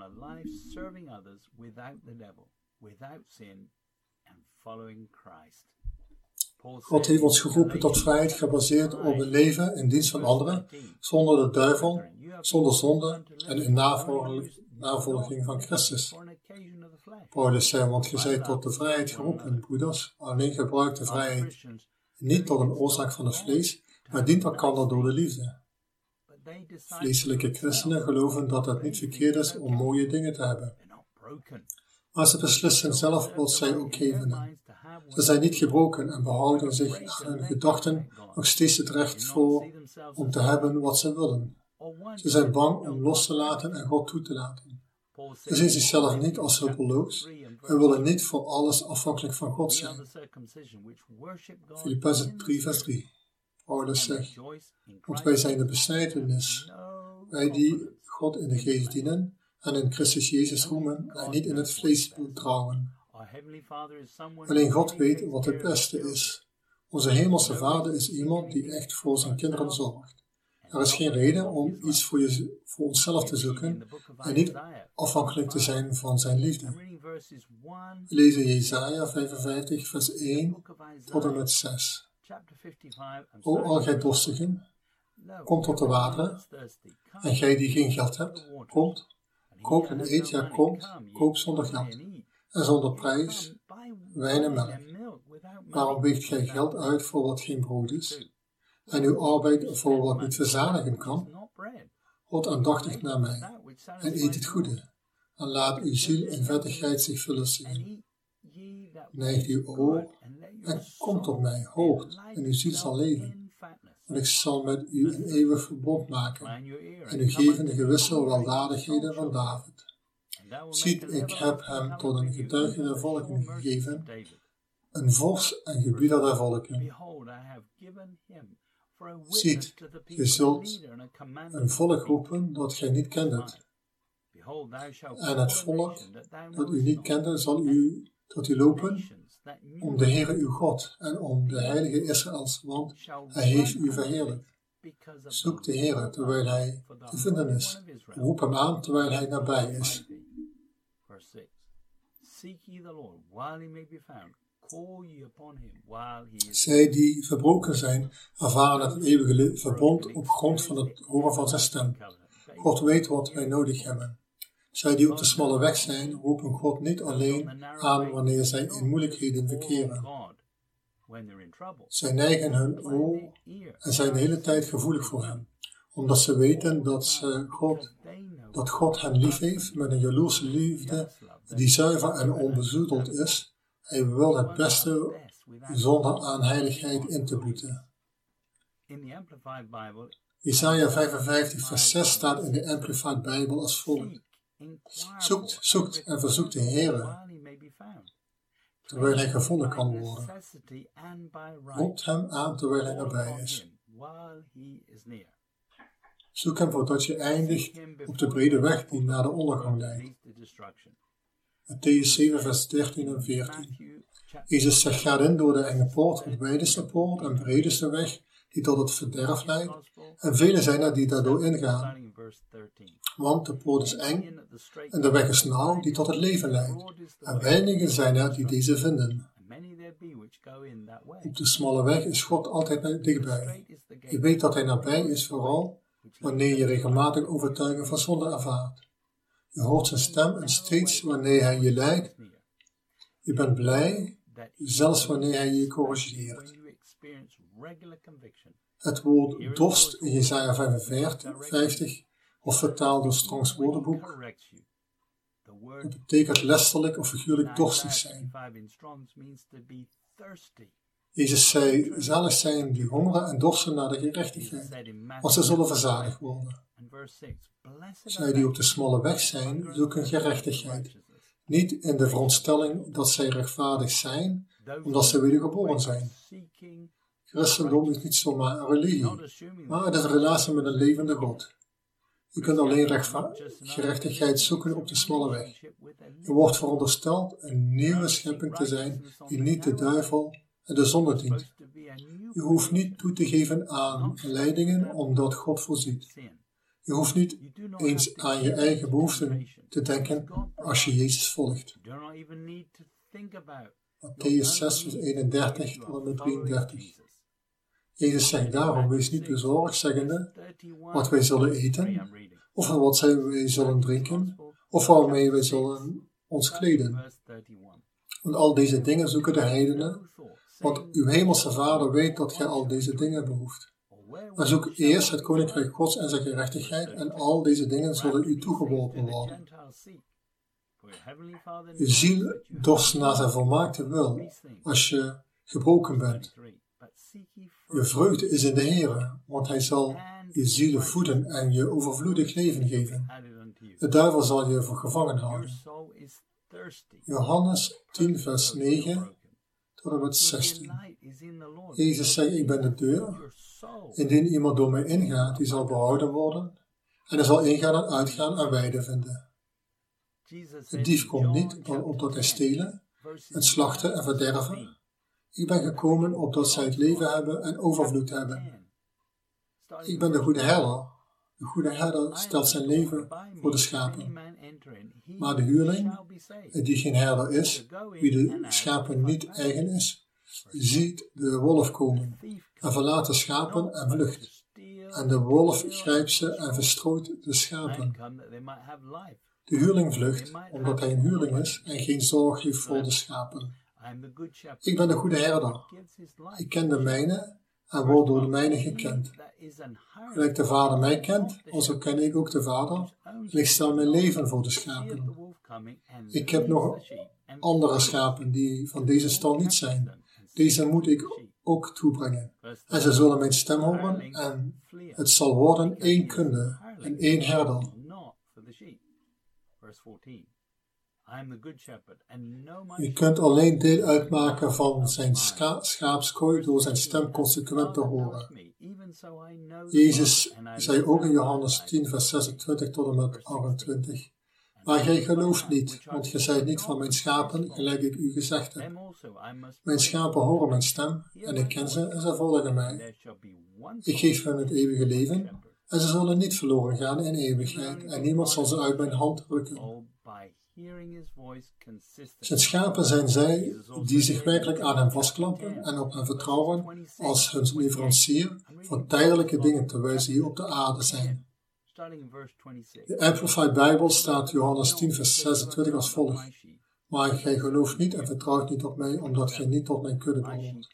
God heeft ons geroepen tot vrijheid gebaseerd op een leven in dienst van anderen, zonder de duivel, zonder zonde en in navolging van Christus. Paulus zei, want je zijt tot de vrijheid geroepen, broeders, alleen gebruik de vrijheid niet tot een oorzaak van het vlees, maar dient elkander door de liefde. Vleeselijke christenen geloven dat het niet verkeerd is om mooie dingen te hebben. Maar ze beslissen zelf wat zij oké vinden. Ze zijn niet gebroken en behouden zich aan hun gedachten nog steeds het recht voor om te hebben wat ze willen. Ze zijn bang om los te laten en God toe te laten. Ze zien zichzelf niet als hulpeloos en willen niet voor alles afhankelijk van God zijn. Filippenzen 3 vers 3. Paulus zegt, want wij zijn de besnijdenis, wij die God in de geest dienen en in Christus Jezus roemen en niet in het vlees trouwen. Alleen God weet wat het beste is. Onze hemelse Vader is iemand die echt voor zijn kinderen zorgt. Er is geen reden om iets voor onszelf te zoeken en niet afhankelijk te zijn van zijn liefde. We lezen Jesaja 55 vers 1 tot en met 6. O al gij dorstigen, kom tot de wateren, en gij die geen geld hebt, komt, koop en eet, ja komt, koop zonder geld, en zonder prijs, wijn en melk. Waarom weegt gij geld uit voor wat geen brood is, en uw arbeid voor wat niet verzadigen kan? Word aandachtig naar mij, en eet het goede, en laat uw ziel in vettigheid zich verlustigen. Neig uw oor, en kom tot mij, hoort, en uw ziel zal leven. Want ik zal met u een eeuwig verbond maken, en u geven de gewisse weldadigheden van David. Ziet, ik heb hem tot een getuige der volken gegeven, een vorst en gebieder der volken. Ziet, je zult een volk roepen dat gij niet kendet. En het volk dat u niet kende, zal u tot u lopen om de Heere uw God en om de Heilige Israëls, want hij heeft u verheerlijkt. Zoek de Heere terwijl hij te vinden is. Roep hem aan terwijl hij nabij is. Zij die verbroken zijn, ervaren het eeuwige verbond op grond van het horen van zijn stem. God weet wat wij nodig hebben. Zij die op de smalle weg zijn, roepen God niet alleen aan wanneer zij in moeilijkheden verkeren. Zij neigen hun oor en zijn de hele tijd gevoelig voor hem, omdat ze weten dat God hen lief heeft met een jaloerse liefde die zuiver en onbezoedeld is. Hij wil het beste zonder aan heiligheid in te boeten. Jesaja 55 vers 6 staat in de Amplified Bijbel als volgt. Zoekt en verzoekt de Heere, terwijl hij gevonden kan worden. Roept hem aan terwijl hij nabij is. Zoek hem voordat je eindigt op de brede weg die naar de ondergang leidt. Mattheüs 7 vers 13 en 14. Jezus zegt, ga in door de enge poort, want wijd is de poort en breed is de weg die tot het verderf leidt, en velen zijn er die daardoor ingaan. Want de poort is eng en de weg is nauw die tot het leven leidt, en weinigen zijn er die deze vinden. Op de smalle weg is God altijd dichtbij. Je weet dat hij nabij is vooral wanneer je regelmatig overtuiging van zonde ervaart. Je hoort zijn stem en steeds wanneer hij je leidt. Je bent blij, zelfs wanneer hij je corrigeert. Het woord dorst in Jesaja 55, of vertaald door Strongs woordenboek, dat betekent letterlijk of figuurlijk dorstig zijn. Jezus zei, zalig zijn die hongeren en dorsten naar de gerechtigheid, want ze zullen verzadigd worden. Zij die op de smalle weg zijn, zoeken gerechtigheid, niet in de veronderstelling dat zij rechtvaardig zijn, omdat ze wedergeboren zijn. Christendom is niet zomaar een religie, maar het is een relatie met een levende God. Je kunt alleen gerechtigheid zoeken op de smalle weg. Je wordt verondersteld een nieuwe schepping te zijn die niet de duivel en de zonde dient. Je hoeft niet toe te geven aan leidingen omdat God voorziet. Je hoeft niet eens aan je eigen behoeften te denken als je Jezus volgt. Mattheüs 6 vers 31 tot en met 33. Jezus zegt daarom, wees niet bezorgd, zeggende, wat wij zullen eten, of wat wij zullen drinken, of waarmee wij zullen ons kleden. Want al deze dingen zoeken de heidenen, want uw hemelse Vader weet dat gij al deze dingen behoeft. Maar zoek eerst het koninkrijk Gods en zijn gerechtigheid, en al deze dingen zullen u toegeworpen worden. Je ziel dorst naar zijn volmaakte wil, als je gebroken bent. Je vreugde is in de Heere, want hij zal je ziel voeden en je overvloedig leven geven. De duivel zal je voor gevangen houden. Johannes 10 vers 9 tot en met 16. Jezus zei, ik ben de deur. Indien iemand door mij ingaat, die zal behouden worden. En hij zal ingaan en uitgaan en weide vinden. De dief komt niet opdat hij stelen, en slachten en verderven. Ik ben gekomen opdat zij het leven hebben en overvloed hebben. Ik ben de goede herder. De goede herder stelt zijn leven voor de schapen. Maar de huurling, die geen herder is, wie de schapen niet eigen is, ziet de wolf komen en verlaat de schapen en vlucht. En de wolf grijpt ze en verstrooit de schapen. De huurling vlucht, omdat hij een huurling is en geen zorg heeft voor de schapen. Ik ben de goede herder. Ik ken de mijne en word door de mijne gekend. Gelijk de Vader mij kent, alzo ken ik ook de Vader, en ik stel mijn leven voor de schapen. Ik heb nog andere schapen die van deze stal niet zijn. Deze moet ik ook toebrengen. En ze zullen mijn stem horen en het zal worden één kunde en één herder. Je kunt alleen deel uitmaken van zijn schaapskooi door zijn stem consequent te horen. Jezus zei ook in Johannes 10 vers 26 tot en met 28. Maar gij gelooft niet, want gij zijt niet van mijn schapen, gelijk ik u gezegd heb. Mijn schapen horen mijn stem, en ik ken ze en ze volgen mij. Ik geef hen het eeuwige leven, en ze zullen niet verloren gaan in eeuwigheid, en niemand zal ze uit mijn hand rukken. Zijn schapen zijn zij die zich werkelijk aan hem vastklampen en op hem vertrouwen als hun leverancier voor tijdelijke dingen terwijl ze hier op de aarde zijn. De Amplified Bible staat Johannes 10 vers 26 als volgt. Maar gij gelooft niet en vertrouwt niet op mij, omdat gij niet tot mijn kudde behoort.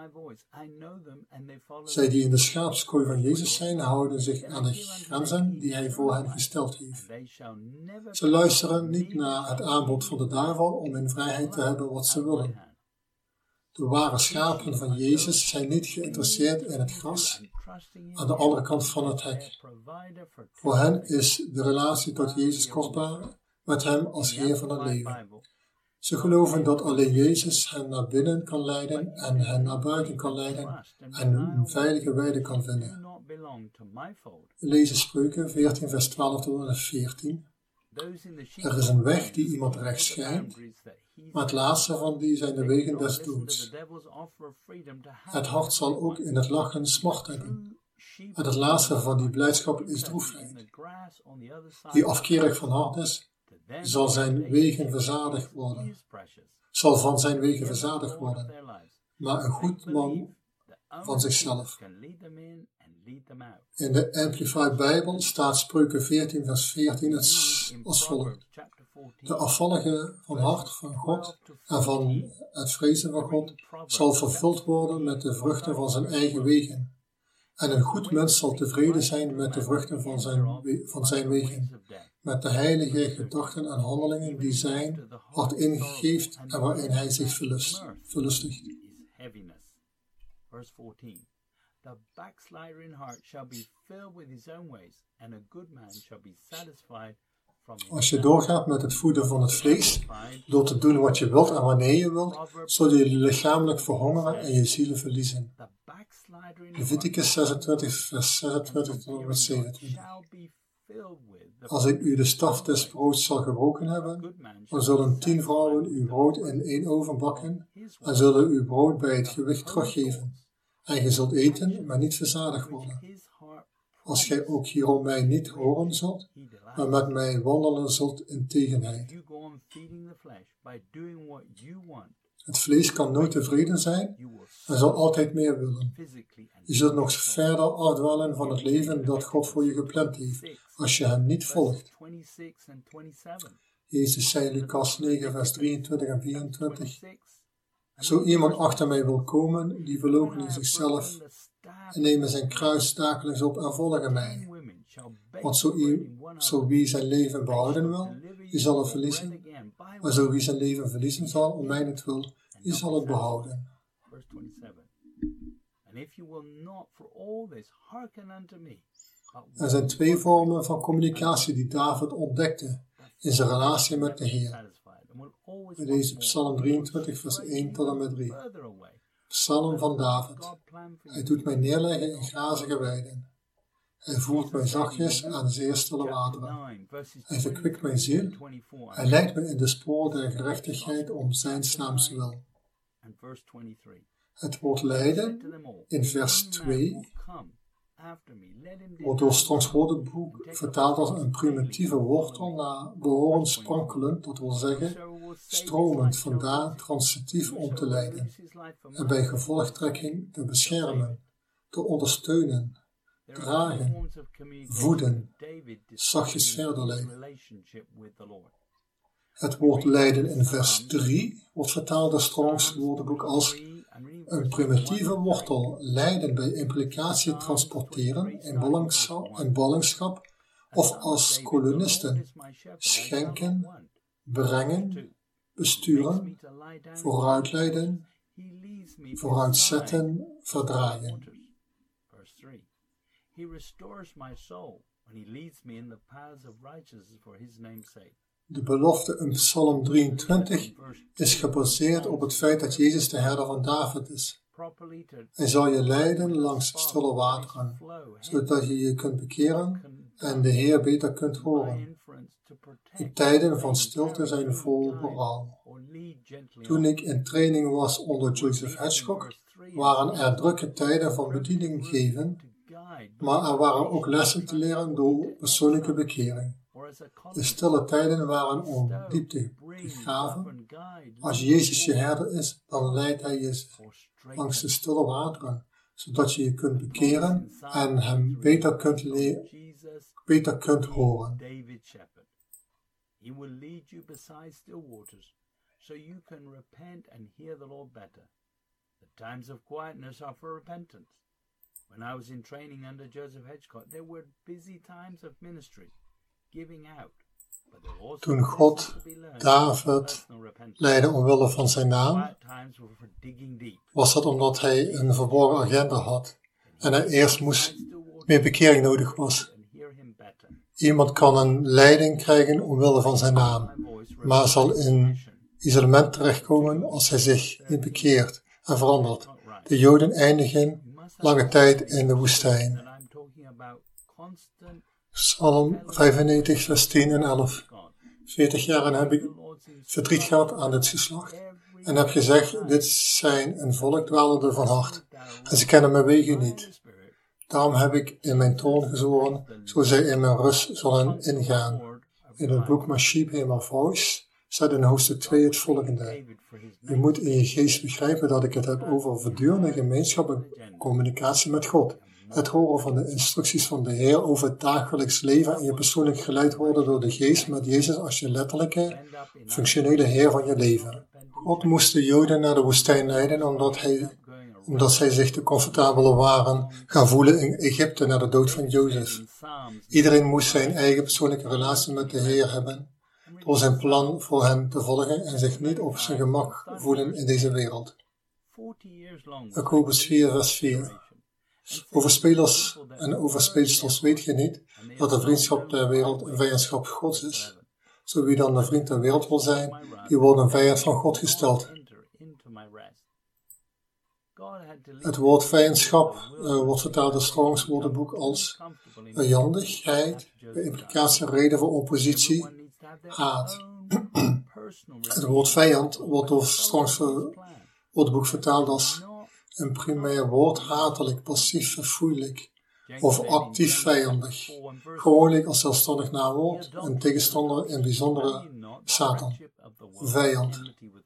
Zij die in de schaapskooi van Jezus zijn, houden zich aan de grenzen die hij voor hen gesteld heeft. Ze luisteren niet naar het aanbod van de duivel om in vrijheid te hebben wat ze willen. De ware schapen van Jezus zijn niet geïnteresseerd in het gras aan de andere kant van het hek. Voor hen is de relatie tot Jezus kostbaar, met hem als Heer van het leven. Ze geloven dat alleen Jezus hen naar binnen kan leiden en hen naar buiten kan leiden en een veilige weide kan vinden. We lezen Spreuken 14 vers 12 tot 14. Er is een weg die iemand recht schijnt, maar het laatste van die zijn de wegen des doods. Het hart zal ook in het lachen smart hebben. En het laatste van die blijdschap is droefheid. Wie afkerig van hart is, zal van zijn wegen verzadigd worden, maar een goed man van zichzelf. In de Amplified Bible staat Spreuken 14 vers 14 als volgt. De afvallige van hart van God en van het vrezen van God zal vervuld worden met de vruchten van zijn eigen wegen. En een goed mens zal tevreden zijn met de vruchten van zijn wegen, met de heilige gedachten en handelingen die zijn hart ingeeft en waarin hij zich verlustigt. The backslider in heart shall be filled with his own ways, and a good man shall be satisfied from his. Als je doorgaat met het voeden van het vlees, door te doen wat je wilt en wanneer je wilt, zul je lichamelijk verhongeren en je zielen verliezen. Leviticus 26 vers 26 tot 27. Als ik u de staf des broods zal gebroken hebben, dan zullen 10 vrouwen uw brood in 1 oven bakken en zullen uw brood bij het gewicht teruggeven. En je zult eten, maar niet verzadigd worden. Als gij ook hierom mij niet horen zult, maar met mij wandelen zult in tegenheid. Het vlees kan nooit tevreden zijn en zal altijd meer willen. Je zult nog verder afdwalen van het leven dat God voor je gepland heeft, als je hem niet volgt. Jezus zei in Lucas 9 vers 23 en 24. Zo iemand achter mij wil komen, die verloochene zichzelf en nemen zijn kruis dagelijks op en volgen mij. Want zo wie zijn leven behouden wil, die zal het verliezen. Maar zo wie zijn leven verliezen zal, om mijnentwil, die zal het behouden. Er zijn 2 vormen van communicatie die David ontdekte in zijn relatie met de Heer. We lezen Psalm 23 vers 1 tot en met 3. Psalm van David. Hij doet mij neerleggen in grazige weiden. Hij voert mij zachtjes aan zeer stille wateren. Hij verkwikt mijn ziel. Hij leidt mij in de spoor der gerechtigheid om zijn naams wil. Het woord leiden in vers 2 wordt door Strongs woordenboek vertaald als een primitieve wortel naar behoren sprankelend, dat wil zeggen stromend vandaan transitief om te leiden en bij gevolgtrekking te beschermen, te ondersteunen, dragen, voeden, zachtjes verder leiden. Het woord leiden in vers 3 wordt vertaald door Strongs woordenboek als een primitieve wortel, leiden bij implicatie transporteren in ballingschap of als kolonisten, schenken, brengen, besturen, vooruitleiden, vooruitzetten, verdragen. De belofte in Psalm 23 is gebaseerd op het feit dat Jezus de herder van David is. Hij zal je leiden langs stille wateren, zodat je je kunt bekeren en de Heer beter kunt horen. De tijden van stilte zijn vol berouw. Toen ik in training was onder Joseph Hedgecock, waren er drukke tijden van bediening geven, maar er waren ook lessen te leren door persoonlijke bekering. De stille tijden waren om diepte te graven. Als Jezus je herder is, dan leidt hij je langs de stille wateren, zodat je je kunt bekeren en hem beter kunt horen. He will lead you beside still waters, so you can repent and hear the Lord better. The times of quietness are for repentance. When I was in training under Joseph Hedgecock, there were busy times of ministry, giving out. Toen God David leidde omwille van zijn naam, was dat omdat hij een verborgen agenda had en er eerst meer bekering nodig was. Iemand kan een leiding krijgen omwille van zijn naam, maar zal in isolement terechtkomen als hij zich niet bekeert en verandert. De Joden eindigen lange tijd in de woestijn. Psalm 95, vers 10 en 11. 40 jaren heb ik verdriet gehad aan dit geslacht en heb gezegd, dit zijn een volk dwalende van hart en ze kennen mijn wegen niet. Daarom heb ik in mijn toorn gezworen, zo zij in mijn rust zullen ingaan. In het boek My Sheep Hear My Voice staat in hoofdstuk 2 het volgende. Je moet in je geest begrijpen dat ik het heb over voortdurende gemeenschap en communicatie met God. Het horen van de instructies van de Heer over het dagelijks leven en je persoonlijk geleid worden door de geest met Jezus als je letterlijke, functionele Heer van je leven. God moest de Joden naar de woestijn leiden omdat zij zich te comfortabel waren gaan voelen in Egypte na de dood van Jozef. Iedereen moest zijn eigen persoonlijke relatie met de Heer hebben, door zijn plan voor hen te volgen en zich niet op zijn gemak voelen in deze wereld. Jacobus 4 vers 4. Over spelers en over speelsters weet je niet dat de vriendschap der wereld een vijandschap Gods is. Zo wie dan de vriend der wereld wil zijn, die wordt een vijand van God gesteld. Het woord vijandschap wordt vertaald in Strongs woordenboek als vijandigheid, bij implicatie reden voor oppositie, haat. Het woord vijand wordt door Strongs woordenboek vertaald als een primair woord, hatelijk, passief, verfoeilijk of actief vijandig. Gewoonlijk als zelfstandig naamwoord, een tegenstander in bijzondere Satan, vijand.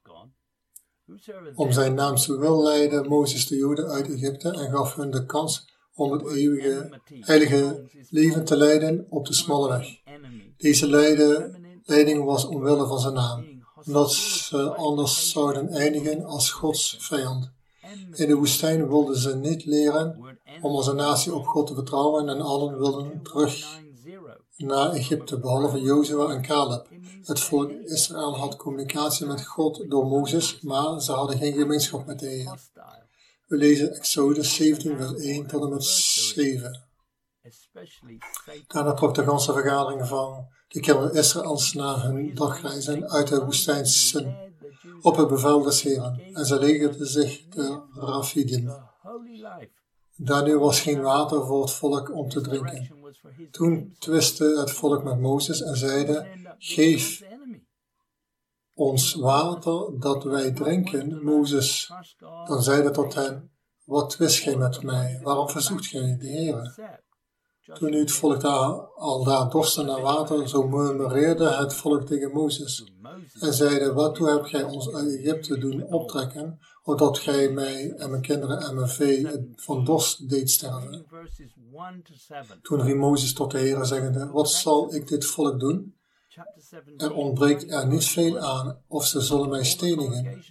Om zijn naams wil leidde Mozes de Joden uit Egypte en gaf hun de kans om het eeuwige, heilige leven te leiden op de smalle weg. Deze leiding was omwille van zijn naam, omdat ze anders zouden eindigen als Gods vijand. In de woestijn wilden ze niet leren om als een natie op God te vertrouwen en allen wilden terug naar Egypte, behalve Jozua en Caleb. Het volk Israël had communicatie met God door Mozes, maar ze hadden geen gemeenschap met de Heer. We lezen Exodus 17 vers 1 tot en met 7. Daarna trok de ganse vergadering van de kinderen Israëls na hun dagreizen uit de woestijn Sin op het bevel des Heren, en ze legerden zich de Rafidim. Daar nu was geen water voor het volk om te drinken. Toen twistte het volk met Mozes en zeide: geef ons water dat wij drinken. Mozes dan zeide tot hen: wat twist gij met mij? Waarom verzoekt gij de Heere? Toen nu het volk daar dorstte naar water, zo murmureerde het volk tegen Mozes en zeide: waartoe hebt gij ons uit Egypte doen optrekken, opdat gij mij en mijn kinderen en mijn vee van dorst deed sterven? Toen riep Mozes tot de Heere, zeggende: wat zal ik dit volk doen? Er ontbreekt er niet veel aan, of ze zullen mij stenigen.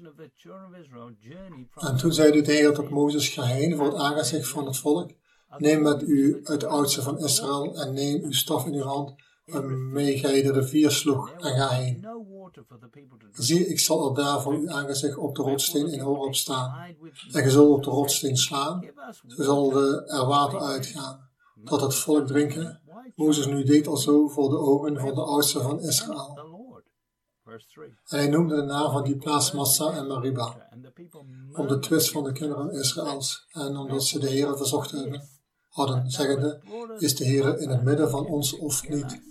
En toen zeide de Heer tot Mozes: ga heen voor het aangezicht van het volk, neem met u het oudste van Israël en neem uw staf in uw hand, waarmee gij de rivier sloeg, en ga heen. Zie, ik zal er daar voor uw aangezicht op de rotsteen in Horeb staan, en ge zult op de rotsteen slaan, zo zal er water uitgaan, tot het volk drinken. Mozes nu deed alzo voor de ogen van de oudste van Israël. En hij noemde de naam van die plaats Massa en Mariba, om de twist van de kinderen Israëls, en omdat ze de Heere verzocht hadden, zeggende: is de Heere in het midden van ons of niet?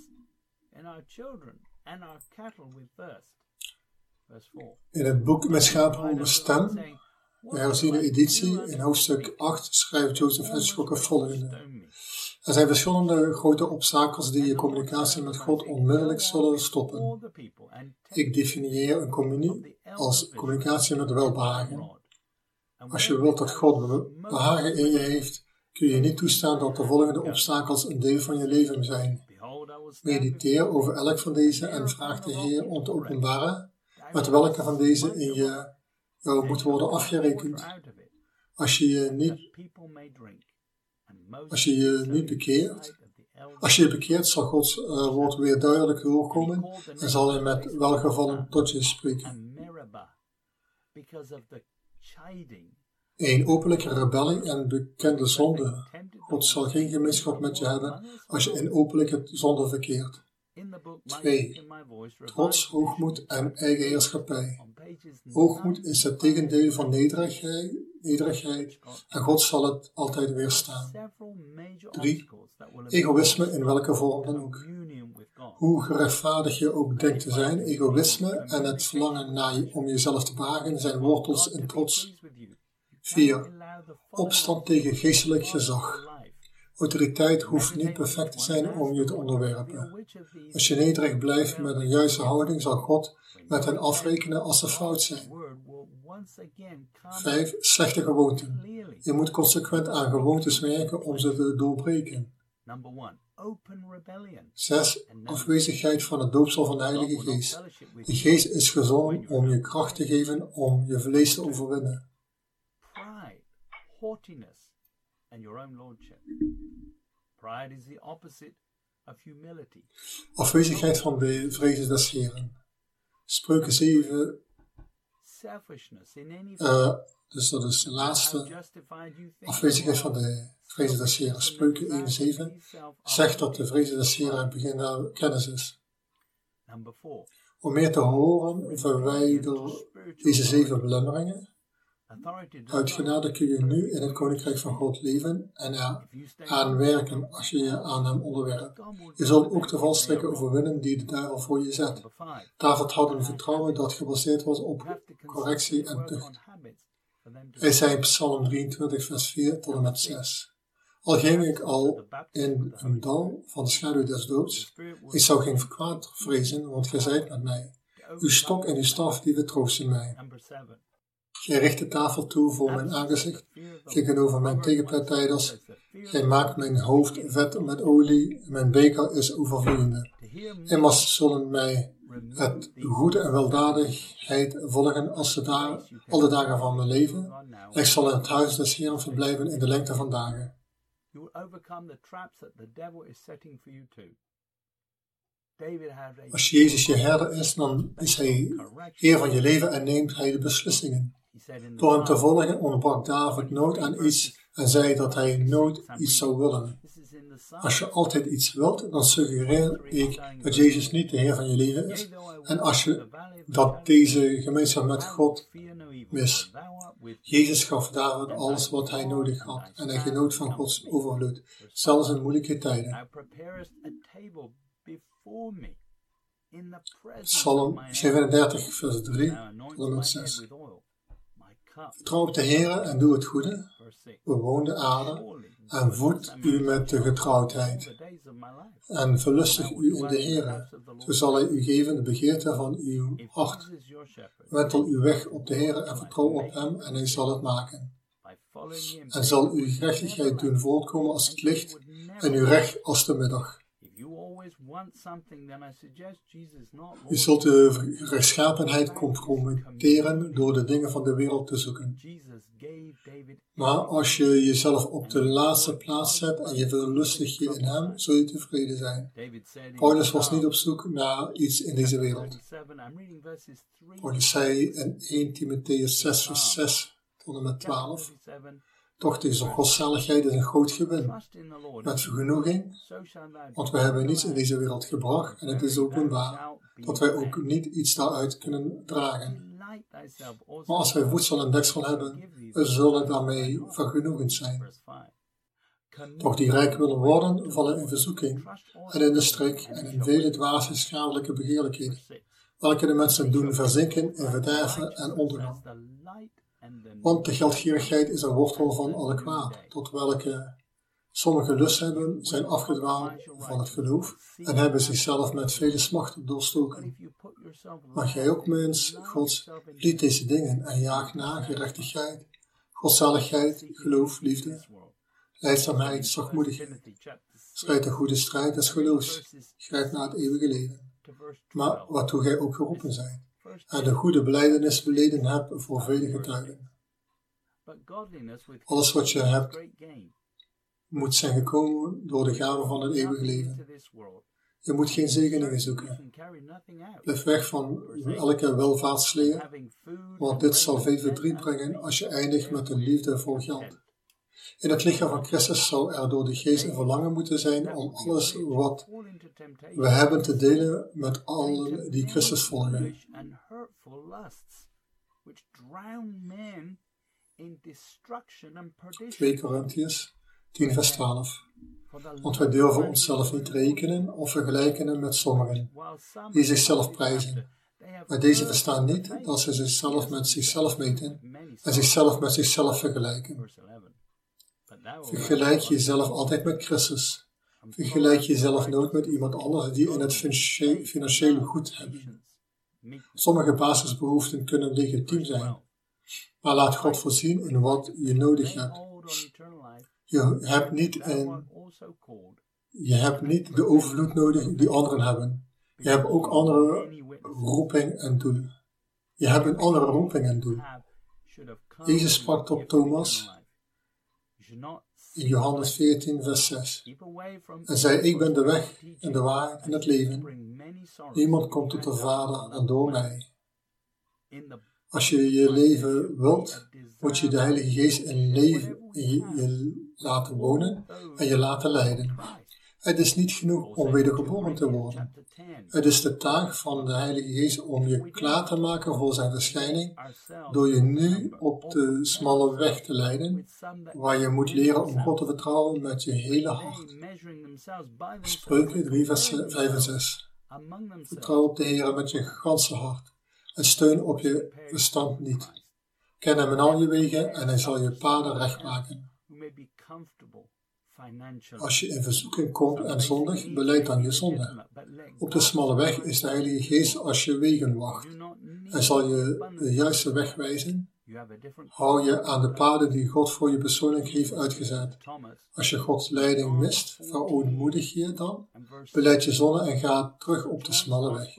In het boek Met schapen onder stem, de herziene editie, in hoofdstuk 8, schrijft Joseph Hitchcock het volgende: er zijn verschillende grote obstakels die je communicatie met God onmiddellijk zullen stoppen. Ik definieer een communie als communicatie met welbehagen. Als je wilt dat God behagen in je heeft, kun je niet toestaan dat de volgende obstakels een deel van je leven zijn. Mediteer over elk van deze en vraag de Heer om te openbaren met welke van deze in jou moet worden afgerekend. Als je je bekeert, zal Gods woord weer duidelijk doorkomen en zal hij met welgevallen tot je spreken. Een openlijke rebellie en bekende zonde. God zal geen gemeenschap met je hebben als je in openlijke zonde verkeert. 2. Trots, hoogmoed en eigen heerschappij. Hoogmoed is het tegendeel van nederigheid en God zal het altijd weerstaan. 3. Egoïsme in welke vorm dan ook. Hoe gerechtvaardig je ook denkt te zijn, egoïsme en het verlangen om jezelf te behagen zijn wortels in trots. 4. Opstand tegen geestelijk gezag. Autoriteit hoeft niet perfect te zijn om je te onderwerpen. Als je nederig blijft met een juiste houding, zal God met hen afrekenen als ze fout zijn. 5. Slechte gewoonten. Je moet consequent aan gewoontes werken om ze te doorbreken. 6. Afwezigheid van het doopsel van de Heilige Geest. De Geest is gezonden om je kracht te geven om je vlees te overwinnen. Afwezigheid van de vrezen des Heren. Spreuken 7, dus dat is de laatste. Afwezigheid van de vrezen des Heren. Spreuken 1:7 zegt dat de vrezen des Heren het begin der kennis is. Om meer te horen, verwijder deze 7 belemmeringen. Uit genade kun je nu in het koninkrijk van God leven en er aan werken als je je aan hem onderwerpt. Je zult ook de valstrikken overwinnen die de duivel voor je zet. David had een vertrouwen dat gebaseerd was op correctie en tucht. Hij zei in Psalm 23 vers 4 tot en met 6. Al ging ik al in een dal van de schaduw des doods, ik zou geen kwaad vrezen, want gij zijt met mij. Uw stok en uw staf die vertroosten mij. Gij richt de tafel toe voor mijn aangezicht, tegenover mijn tegenpartijders. Gij maakt mijn hoofd vet met olie, mijn beker is overvloeiende. Immers zullen mij het goede en weldadigheid volgen als alle dagen van mijn leven. Ik zal in het huis des Heeren verblijven in de lengte van dagen. Als Jezus je herder is, dan is hij Heer van je leven en neemt hij de beslissingen. Door hem te volgen ontbrak David nooit aan iets en zei dat hij nooit iets zou willen. Als je altijd iets wilt, dan suggereer ik dat Jezus niet de Heer van je leven is en als je dat deze gemeenschap met God mis. Jezus gaf David alles wat hij nodig had en hij genoot van Gods overvloed, zelfs in moeilijke tijden. Psalm 37 vers 3 tot en met 6. Vertrouw op de Heere en doe het goede, bewoon de aarde en voed u met de getrouwdheid. En verlustig u in de Heere, zo zal hij u geven de begeerte van uw hart. Wentel uw weg op de Heere en vertrouw op hem en hij zal het maken. En zal uw gerechtigheid doen voortkomen als het licht en uw recht als de middag. U zult de rechtschapenheid compromitteren door de dingen van de wereld te zoeken. Maar als je jezelf op de laatste plaats zet en je verlustigt je in hem, zul je tevreden zijn. Paulus was niet op zoek naar iets in deze wereld. Paulus zei in 1 Timotheus 6 vers 6 tot en met 12. Toch deze godzaligheid is een groot gewin, met vergenoeging, want we hebben niets in deze wereld gebracht en het is openbaar, dat wij ook niet iets daaruit kunnen dragen. Maar als wij voedsel en deksel hebben, we zullen daarmee vergenoegend zijn. Toch die rijk willen worden, vallen in verzoeking en in de strik en in vele dwaze schadelijke begeerlijkheden, welke de mensen doen verzinken in verderven en ondergang. Want de geldgierigheid is een wortel van alle kwaad, tot welke sommigen lust hebben, zijn afgedwaald van het geloof en hebben zichzelf met vele smachten doorstoken. Maar gij ook, mens Gods, liet deze dingen en jaag na gerechtigheid, godzaligheid, geloof, liefde, lijdzaamheid, zachtmoedigheid. Strijd de goede strijd des geloofs, grijp naar het eeuwige leven. Maar waartoe gij ook geroepen zijt, en de goede belijdenis beleden hebt voor vele getuigen. Alles wat je hebt, moet zijn gekomen door de gave van het eeuwige leven. Je moet geen zegeningen zoeken. Blijf weg van elke welvaartsleer, want dit zal veel verdriet brengen als je eindigt met de liefde voor geld. In het lichaam van Christus zou er door de geest een verlangen moeten zijn om alles wat we hebben te delen met allen die Christus volgen. 2 Korintiërs 10 vers 12. Want wij durven onszelf niet rekenen of vergelijken met sommigen, die zichzelf prijzen. Maar deze verstaan niet dat ze zichzelf met zichzelf meten en zichzelf met zichzelf vergelijken. Vergelijk jezelf altijd met Christus. Vergelijk jezelf nooit met iemand anders die in het financiële goed hebben. Sommige basisbehoeften kunnen legitiem zijn, maar laat God voorzien in wat je nodig hebt. Je hebt niet de overvloed nodig die anderen hebben. Je hebt ook andere roeping en doel. Je hebt een andere roeping en doel. Jezus sprak tot Thomas in Johannes 14 vers 6 en zei: ik ben de weg en de waarheid en het leven. Niemand komt tot de Vader dan door mij. Als je je leven wilt, moet je de Heilige Geest in je laten wonen en je laten leiden. Het is niet genoeg om wedergeboren te worden. Het is de taak van de Heilige Geest om je klaar te maken voor zijn verschijning, door je nu op de smalle weg te leiden, waar je moet leren om God te vertrouwen met je hele hart. Spreuken 3 vers 5 en 6. Vertrouw op de Heer met je ganse hart en steun op je verstand niet. Ken hem in al je wegen en hij zal je paden recht maken. Als je in verzoeking komt en zondigt, belijd dan je zonde. Op de smalle weg is de Heilige Geest als je wegen wacht. Hij zal je de juiste weg wijzen. Hou je aan de paden die God voor je persoonlijk heeft uitgezet. Als je Gods leiding mist, verootmoedig je dan, belijd je zonde en ga terug op de smalle weg.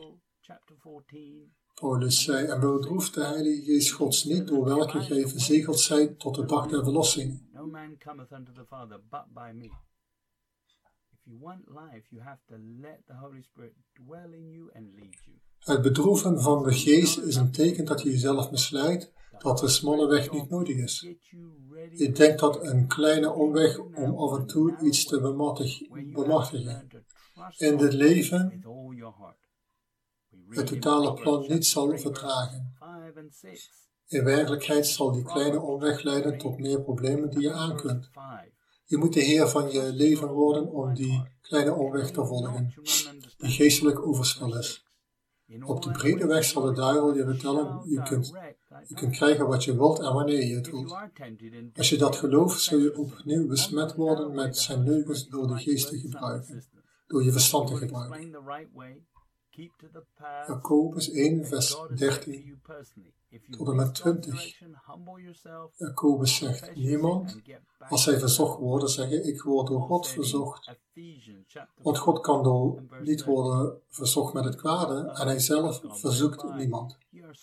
Paulus zei: en bedroeft de Heilige Geest Gods niet, door welke gij verzegeld zijt tot de dag der verlossing. No man cometh unto the Father but by me. If you want life, you have to let the Holy Spirit dwell in you and lead you. Het bedroeven van de geest is een teken dat je jezelf misleidt dat de smalle weg niet nodig is. Je denkt dat een kleine omweg om af en toe iets te bemachtigen in dit leven het totale plan niet zal vertragen. In werkelijkheid zal die kleine omweg leiden tot meer problemen die je aan kunt. Je moet de Heer van je leven worden om die kleine omweg te volgen, die geestelijk overspel is. Op de brede weg zal de duivel je vertellen, je kunt krijgen wat je wilt en wanneer je het wilt. Als je dat gelooft, zul je opnieuw besmet worden met zijn leugens door de geest te gebruiken, door je verstand te gebruiken. Jacobus 1 vers 13 tot en met 20. Jacobus zegt, niemand, als hij verzocht wordt, zeggen, ik word door God verzocht. Want God kan niet worden verzocht met het kwade en hij zelf verzoekt niemand.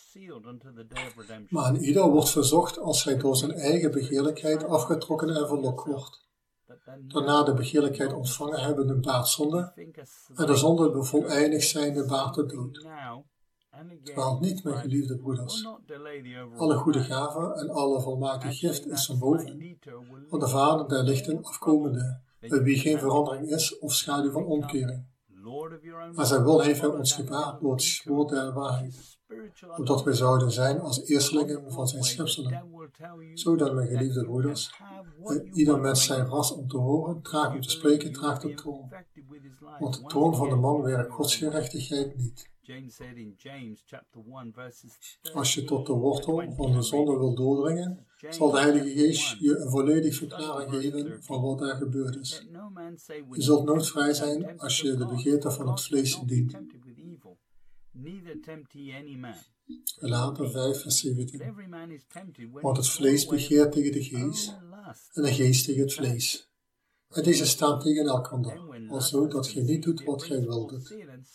Maar aan ieder wordt verzocht als hij door zijn eigen begeerlijkheid afgetrokken en verlokt wordt. Daarna de begeerlijkheid ontvangen hebben de baart zonde en de zonde bevoleindigd zijn de baart de dood. Dwaal niet, mijn geliefde broeders. Alle goede gaven en alle volmaakte gift is van boven, van de Vader der lichten afkomende, bij wie geen verandering is of schaduw van omkering. Maar zijn wil heeft hij ons gebaard door het woord der waarheid, opdat wij zouden zijn als eerstelingen van zijn schepselen. Zodat, mijn geliefde broeders, ieder mens zijn ras om te horen, traag om te spreken, traag de toon. Want de toon van de man werkt Gods gerechtigheid niet. Als je tot de wortel van de zonde wilt doordringen, zal de Heilige Geest je een volledige verklaring geven van wat er gebeurd is. Je zult nooit vrij zijn als je de begeerte van het vlees dient. Galaten 5 vers 17. Want het vlees begeert tegen de geest en de geest tegen het vlees. En deze staan tegen elkander, alzo dat gij niet doet wat gij wildet.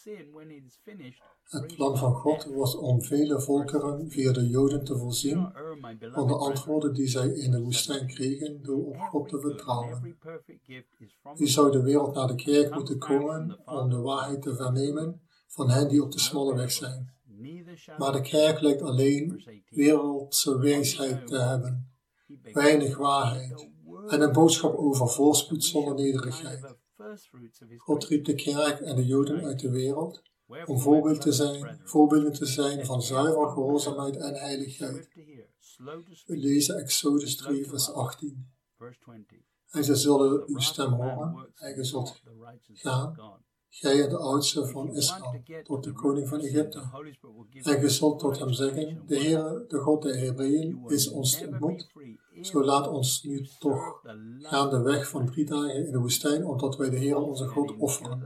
Het plan van God was om vele volkeren via de Joden te voorzien van de antwoorden die zij in de woestijn kregen door op God te vertrouwen. U zou de wereld naar de kerk moeten komen om de waarheid te vernemen van hen die op de smalle weg zijn. Maar de kerk lijkt alleen wereldse wijsheid te hebben, weinig waarheid en een boodschap over voorspoed zonder nederigheid. God riep de kerk en de Joden uit de wereld om voorbeelden te zijn van zuivere gehoorzaamheid en heiligheid. We lezen Exodus 3 vers 18. En zij zullen uw stem horen en ge zult gaan, gij en de oudste van Israël, tot de koning van Egypte. En ge zult tot hem zeggen, de Heere, de God der Hebreeën, is ons ontmoet. Zo laat ons nu toch gaan de weg van 3 dagen in de woestijn, opdat wij de Heere onze God offeren.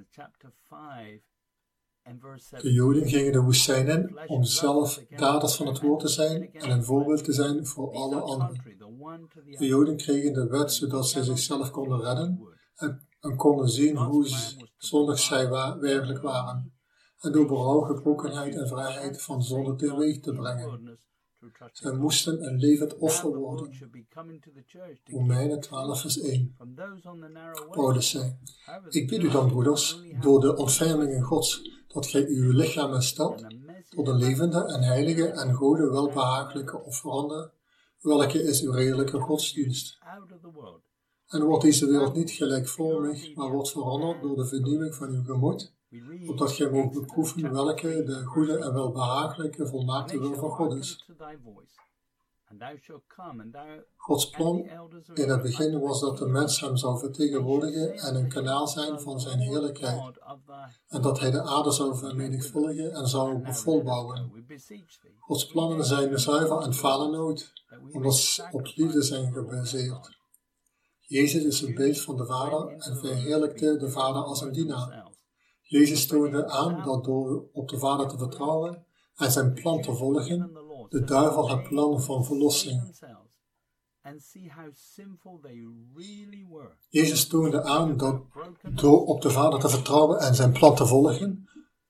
De Joden gingen de woestijn in om zelf daders van het woord te zijn en een voorbeeld te zijn voor alle anderen. De Joden kregen de wet zodat zij zichzelf konden redden en konden zien hoe zondig zij werkelijk waren en door berouw, gebrokenheid en vrijheid van zonde teweeg te brengen. Zij moesten een levend offer worden. Romeinen 12 vers 1. Paulus zei, ik bid u dan, broeders, door de ontfermingen Gods, dat gij uw lichamen stelt tot een levende en heilige en gode welbehagelijke offerande, welke is uw redelijke godsdienst. En wordt deze wereld niet gelijkvormig, maar wordt veranderd door de vernieuwing van uw gemoed, opdat gij moogt beproeven welke de goede en welbehagelijke volmaakte wil van God is. Gods plan in het begin was dat de mens hem zou vertegenwoordigen en een kanaal zijn van zijn heerlijkheid, en dat hij de aarde zou vermenigvuldigen en zou bevolbouwen. Gods plannen zijn zuiver en falen nooit, omdat ze op liefde zijn gebaseerd. Jezus is het beeld van de Vader en verheerlijkte de Vader als een dienaar. Jezus toonde aan dat door op de Vader te vertrouwen en zijn plan te volgen, de duivel het plan van verlossing. Jezus toonde aan dat door op de Vader te vertrouwen en zijn plan te volgen,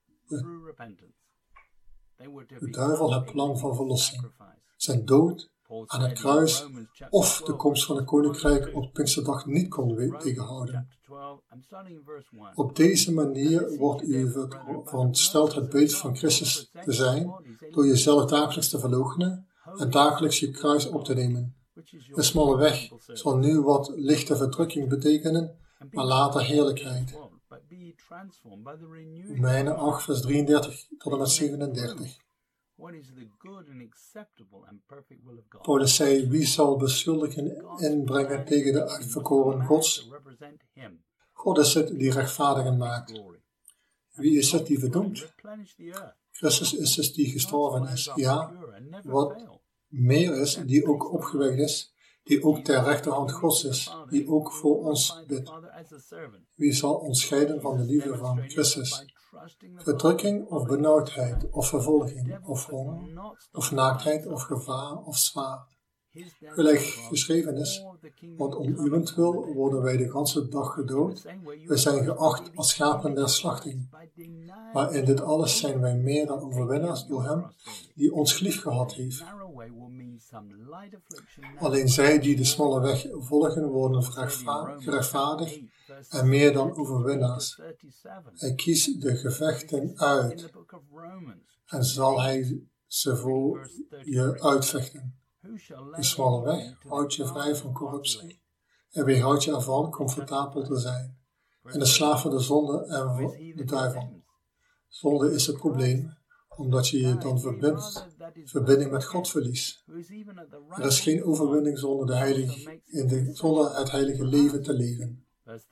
de duivel het plan van verlossing, zijn dood aan het kruis of de komst van het koninkrijk op Pinksterdag niet kon tegenhouden. Op deze manier wordt u verondersteld het beeld van Christus te zijn door jezelf dagelijks te verloochenen en dagelijks je kruis op te nemen. De smalle weg zal nu wat lichte verdrukking betekenen, maar later heerlijkheid. Romeinen 8 vers 33 tot en met 37. Paulus zei, wie zal beschuldigingen inbrengen tegen de uitverkoren Gods? God is het die rechtvaardigen maakt. Wie is het die verdoemt? Christus is het die gestorven is, ja, wat meer is, die ook opgewekt is, die ook ter rechterhand Gods is, die ook voor ons bidt. Wie zal ons scheiden van de liefde van Christus? Verdrukking of benauwdheid of vervolging of honger of naaktheid of gevaar of zwaard. Gelijk geschreven is, want om uwentwil worden wij de ganse dag gedood. Wij zijn geacht als schapen der slachting. Maar in dit alles zijn wij meer dan overwinnaars door hem die ons lief gehad heeft. Alleen zij die de smalle weg volgen worden gerechtvaardigd en meer dan overwinnaars. Hij kiest de gevechten uit en zal hij ze voor je uitvechten. De smalle weg houdt je vrij van corruptie en weerhoudt je ervan comfortabel te zijn. En de slaaf van de zonde en van de duivel. Zonde is het probleem, omdat je je dan verbinding met God verliest. Er is geen overwinning zonder het heilige leven te leven.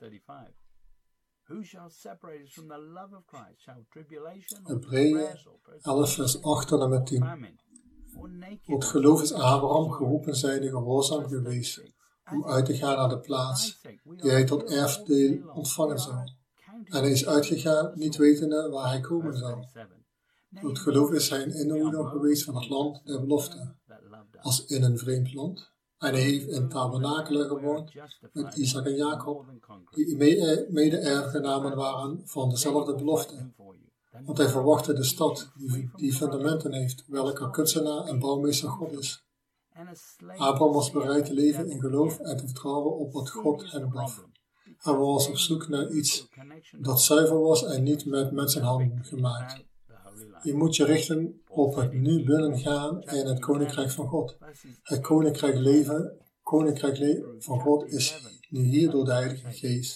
Hebreeën 11 vers 8 tot en met 10. Tot geloof is Abraham geroepen zijnde gehoorzaam geweest, om uit te gaan naar de plaats die hij tot erfdeel ontvangen zou. En hij is uitgegaan, niet wetende waar hij komen zou. Door het geloof is hij een inwoner geweest van het land der belofte, als in een vreemd land. En hij heeft in tabernakelen gewoond met Isaac en Jacob, die mede-erfgenamen waren van dezelfde belofte. Want hij verwachtte de stad die fundamenten heeft, welke kunstenaar en bouwmeester God is. Abraham was bereid te leven in geloof en te vertrouwen op wat God hem gaf. Hij was op zoek naar iets dat zuiver was en niet met mensenhanden gemaakt. Je moet je richten op het nu binnengaan in het koninkrijk van God. Het koninkrijk van God is nu hier door de Heilige Geest.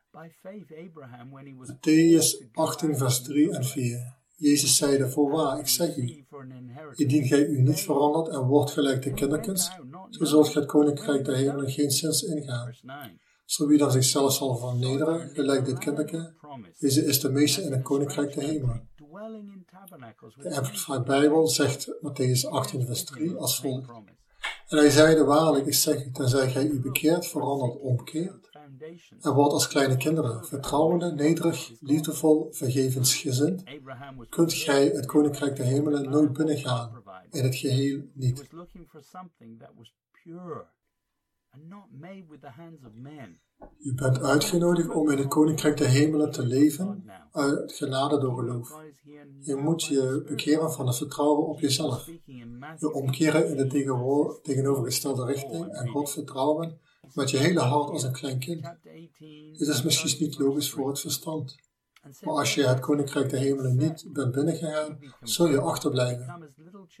Mattheüs 18 vers 3 en 4. Jezus zeide, voorwaar, ik zeg u, indien gij u niet verandert en wordt gelijk de kinderkens, zo zult gij het koninkrijk der hemelen geen zins ingaan. Zo wie dan zichzelf zal vernederen, gelijk dit kinderke, deze is de meeste in het koninkrijk der hemelen. De Amplified Bijbel zegt Mattheüs 18 vers 3 als volgt. En hij zeide, waarlijk, ik zeg u, tenzij gij u bekeert, verandert, omkeert, en wordt als kleine kinderen, vertrouwende, nederig, liefdevol, vergevensgezind, kunt gij het koninkrijk der hemelen nooit binnengaan, in het geheel niet. Je bent uitgenodigd om in het koninkrijk der hemelen te leven, uit genade door geloof. Je moet je bekeren van het vertrouwen op jezelf. Je omkeren in de tegenovergestelde richting en God vertrouwen met je hele hart als een klein kind. Dit is misschien niet logisch voor het verstand. Maar als je het koninkrijk der hemelen niet bent binnengegaan, zul je achterblijven.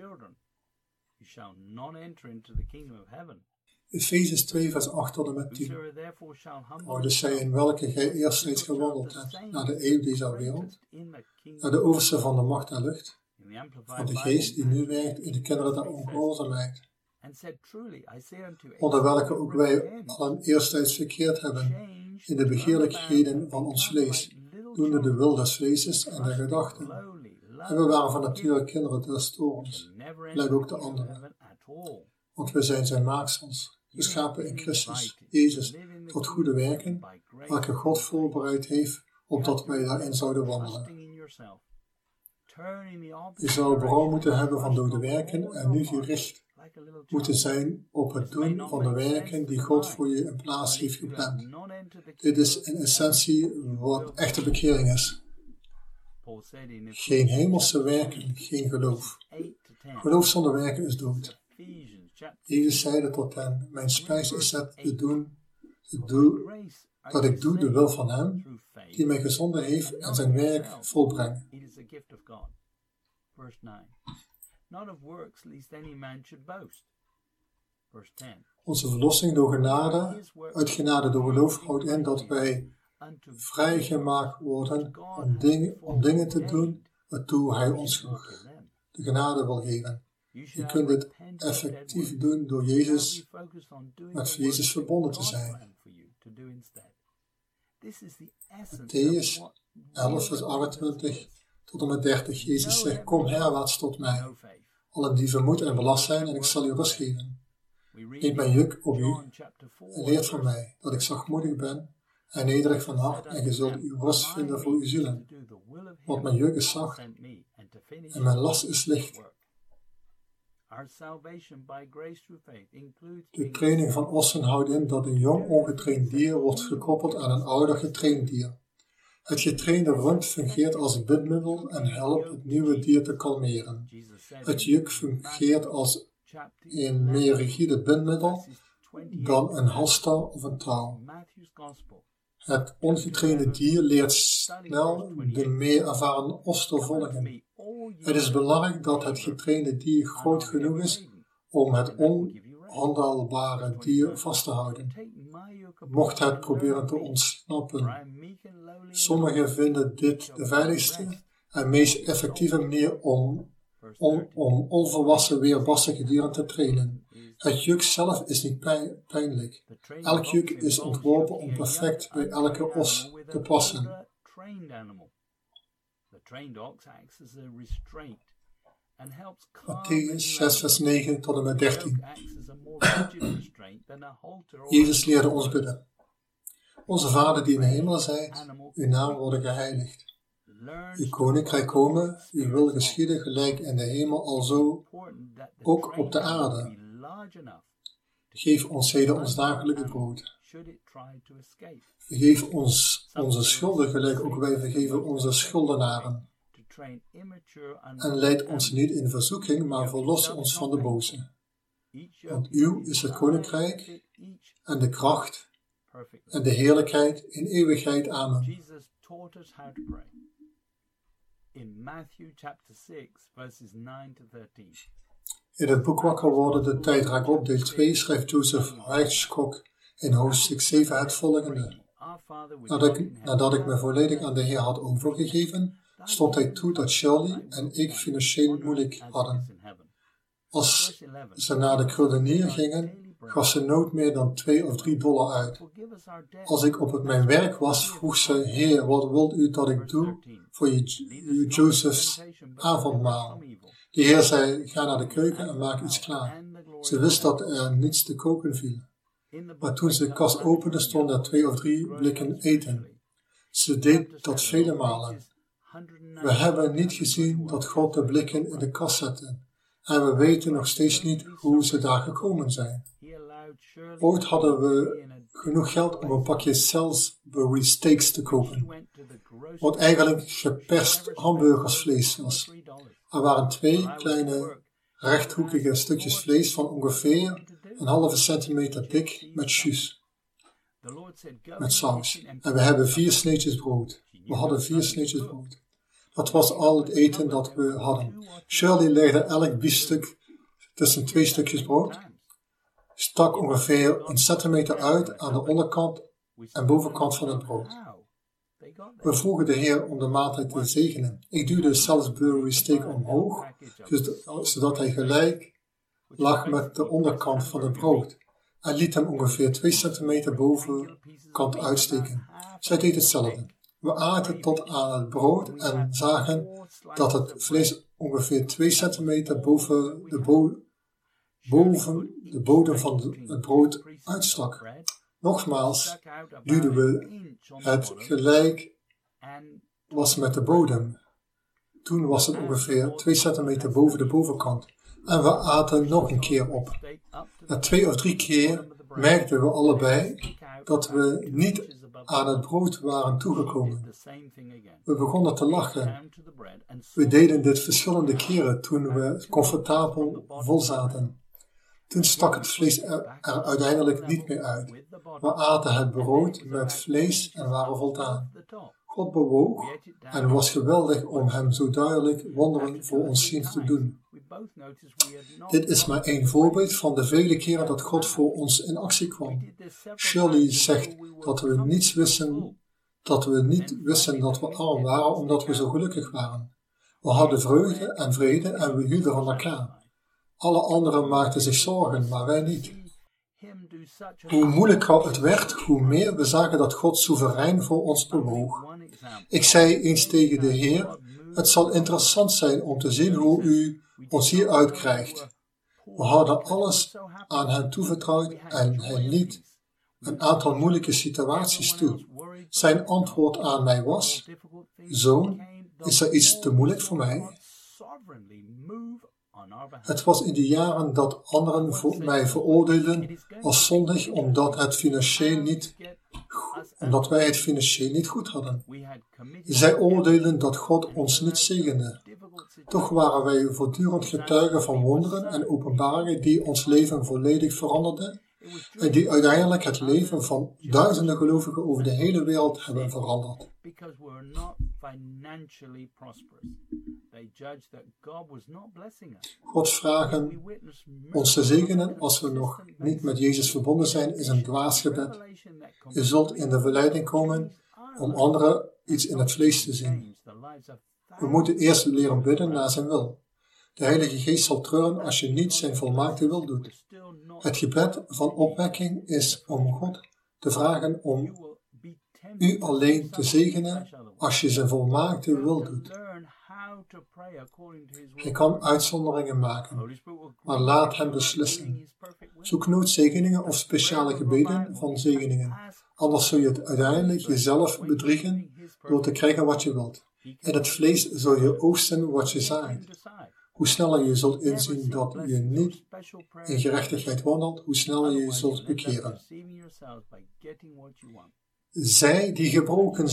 Efezes 2 vers 8 tot en met 10. Paulus zei, in welke gij eerst steeds gewandeld hebt, naar de eeuw deze wereld, naar de overste van de macht en lucht, van de geest die nu werkt in de kinderen der ongehoorzaamheid, onder welke ook wij allen eerstijds verkeerd hebben, in de begeerlijkheden van ons vlees, doende de wil des vleeses en der gedachten. En we waren van nature kinderen des toorns, gelijk ook de anderen. Want we zijn zijn maaksels, geschapen in Christus, Jezus, tot goede werken, welke God voorbereid heeft, opdat wij daarin zouden wandelen. Je zou berouw moeten hebben van dode werken en nu gericht moeten zijn op het doen van de werken die God voor je in plaats heeft gepland. Dit is in essentie wat echte bekering is. Geen hemelse werken, geen geloof. Geloof zonder werken is dood. Jezus zeide tot hen, mijn spijs is het dat ik doe de wil van hem, die mij gezonden heeft en zijn werk volbrengt. not of works, lest any man should boast. Verse 10. Onze verlossing door genade, uit genade door geloof, houdt in dat wij vrijgemaakt worden om dingen te doen waartoe Hij ons de genade wil geven. Je kunt dit effectief doen door met Jezus verbonden te zijn. Mattheüs 11 vers 28 tot en met 30. Jezus zegt, kom herwaarts tot mij, allen die vermoeid en belast zijn, en ik zal u rust geven. Neem mijn juk op u en leert van mij, dat ik zachtmoedig ben en nederig van hart, en ge zult uw rust vinden voor uw zielen. Want mijn juk is zacht en mijn last is licht. De training van ossen houdt in dat een jong ongetraind dier wordt gekoppeld aan een ouder getraind dier. Het getrainde rund fungeert als bindmiddel en helpt het nieuwe dier te kalmeren. Het juk fungeert als een meer rigide bindmiddel dan een halsstang of een touw. Het ongetrainde dier leert snel de meer ervaren os te volgen. Het is belangrijk dat het getrainde dier groot genoeg is om het onhandelbare dier vast te houden. Mocht het proberen te ontsnappen. Sommigen vinden dit de veiligste en meest effectieve manier om onvolwassen weerbarstige dieren te trainen. Het juk zelf is niet pijnlijk. Elk juk is ontworpen om perfect bij elke os te passen. Mattheüs 6 vers 9 tot en met 13. Jezus leerde ons bidden. Onze Vader die in de hemel zijt, uw naam worden geheiligd. Uw koninkrijk komen, uw wil geschieden gelijk in de hemel alzo ook op de aarde. Geef ons heden ons dagelijks brood. Vergeef ons onze schulden gelijk ook wij vergeven onze schuldenaren. En leid ons niet in verzoeking, maar verlos ons van de boze. Want uw is het koninkrijk en de kracht en de heerlijkheid in eeuwigheid. Amen. In het boek Wakker worden, de tijd raakt op, deel 2, schrijft Joseph Hitchcock in hoofdstuk 7 het volgende. Nadat ik me volledig aan de Heer had overgegeven, stond hij toe dat Shirley en ik financieel moeilijk hadden. Als ze naar de kruidenier gingen, gaf ze nooit meer dan $2 of $3 uit. Als ik op mijn werk was, vroeg ze, Heer, wat wilt u dat ik doe voor Joseph's avondmaal? De Heer zei, ga naar de keuken en maak iets klaar. Ze wist dat er niets te koken viel. Maar toen ze de kast opende, stonden er 2 of 3 blikken eten. Ze deed dat vele malen. We hebben niet gezien dat God de blikken in de kast zette. En we weten nog steeds niet hoe ze daar gekomen zijn. Ooit hadden we genoeg geld om een pakje Salisbury steaks te kopen, wat eigenlijk geperst hamburgersvlees was. Er waren 2 kleine rechthoekige stukjes vlees van ongeveer 1,5 centimeter dik met jus, met saus. En we hebben 4 sneetjes brood. We hadden 4 sneetjes brood. Dat was al het eten dat we hadden. Shirley legde elk biefstuk tussen 2 stukjes brood, stak ongeveer 1 centimeter uit aan de onderkant en bovenkant van het brood. We vroegen de Heer om de maaltijd te zegenen. Ik duwde de Salisbury steak omhoog, zodat hij gelijk lag met de onderkant van het brood, en liet hem ongeveer 2 centimeter bovenkant uitsteken. Zij deed hetzelfde. We aten tot aan het brood en zagen dat het vlees ongeveer 2 centimeter boven de bodem van het brood uitstak. Nogmaals duwden we het gelijk was met de bodem. Toen was het ongeveer 2 centimeter boven de bovenkant. En we aten nog een keer op. Na 2 of 3 keer merkten we allebei dat we niet aan het brood waren toegekomen. We begonnen te lachen. We deden dit verschillende keren toen we comfortabel vol zaten. Toen stak het vlees er uiteindelijk niet meer uit. We aten het brood met vlees en waren voldaan. God bewoog en het was geweldig om hem zo duidelijk wonderen voor ons zien te doen. Dit is maar één voorbeeld van de vele keren dat God voor ons in actie kwam. Shirley zegt dat we niet wisten dat we arm waren omdat we zo gelukkig waren. We hadden vreugde en vrede en we hielden van elkaar. Alle anderen maakten zich zorgen, maar wij niet. Hoe moeilijker het werd, hoe meer we zagen dat God soeverein voor ons bewoog. Ik zei eens tegen de Heer, het zal interessant zijn om te zien hoe u ons hier uitkrijgt. We hadden alles aan hem toevertrouwd en hij liet een aantal moeilijke situaties toe. Zijn antwoord aan mij was, zoon, is er iets te moeilijk voor mij? Het was in de jaren dat anderen mij veroordeelden als zondig omdat wij het financieel niet goed hadden. Zij oordeelden dat God ons niet zegende. Toch waren wij voortdurend getuigen van wonderen en openbaringen die ons leven volledig veranderden en die uiteindelijk het leven van duizenden gelovigen over de hele wereld hebben veranderd. God vragen ons te zegenen als we nog niet met Jezus verbonden zijn is een dwaas gebed. Je zult in de verleiding komen om anderen iets in het vlees te zien. We moeten eerst leren bidden naar zijn wil. De Heilige Geest zal treuren als je niet zijn volmaakte wil doet. Het gebed van opwekking is om God te vragen om u alleen te zegenen als je zijn volmaakte wil doet. Hij kan uitzonderingen maken, maar laat hem beslissen. Zoek nooit zegeningen of speciale gebeden van zegeningen. Anders zul je het uiteindelijk jezelf bedriegen door te krijgen wat je wilt. In het vlees zul je oogsten wat je zaait. Hoe sneller je zult inzien dat je niet in gerechtigheid wandelt, hoe sneller je zult bekeren. Zij die gebroken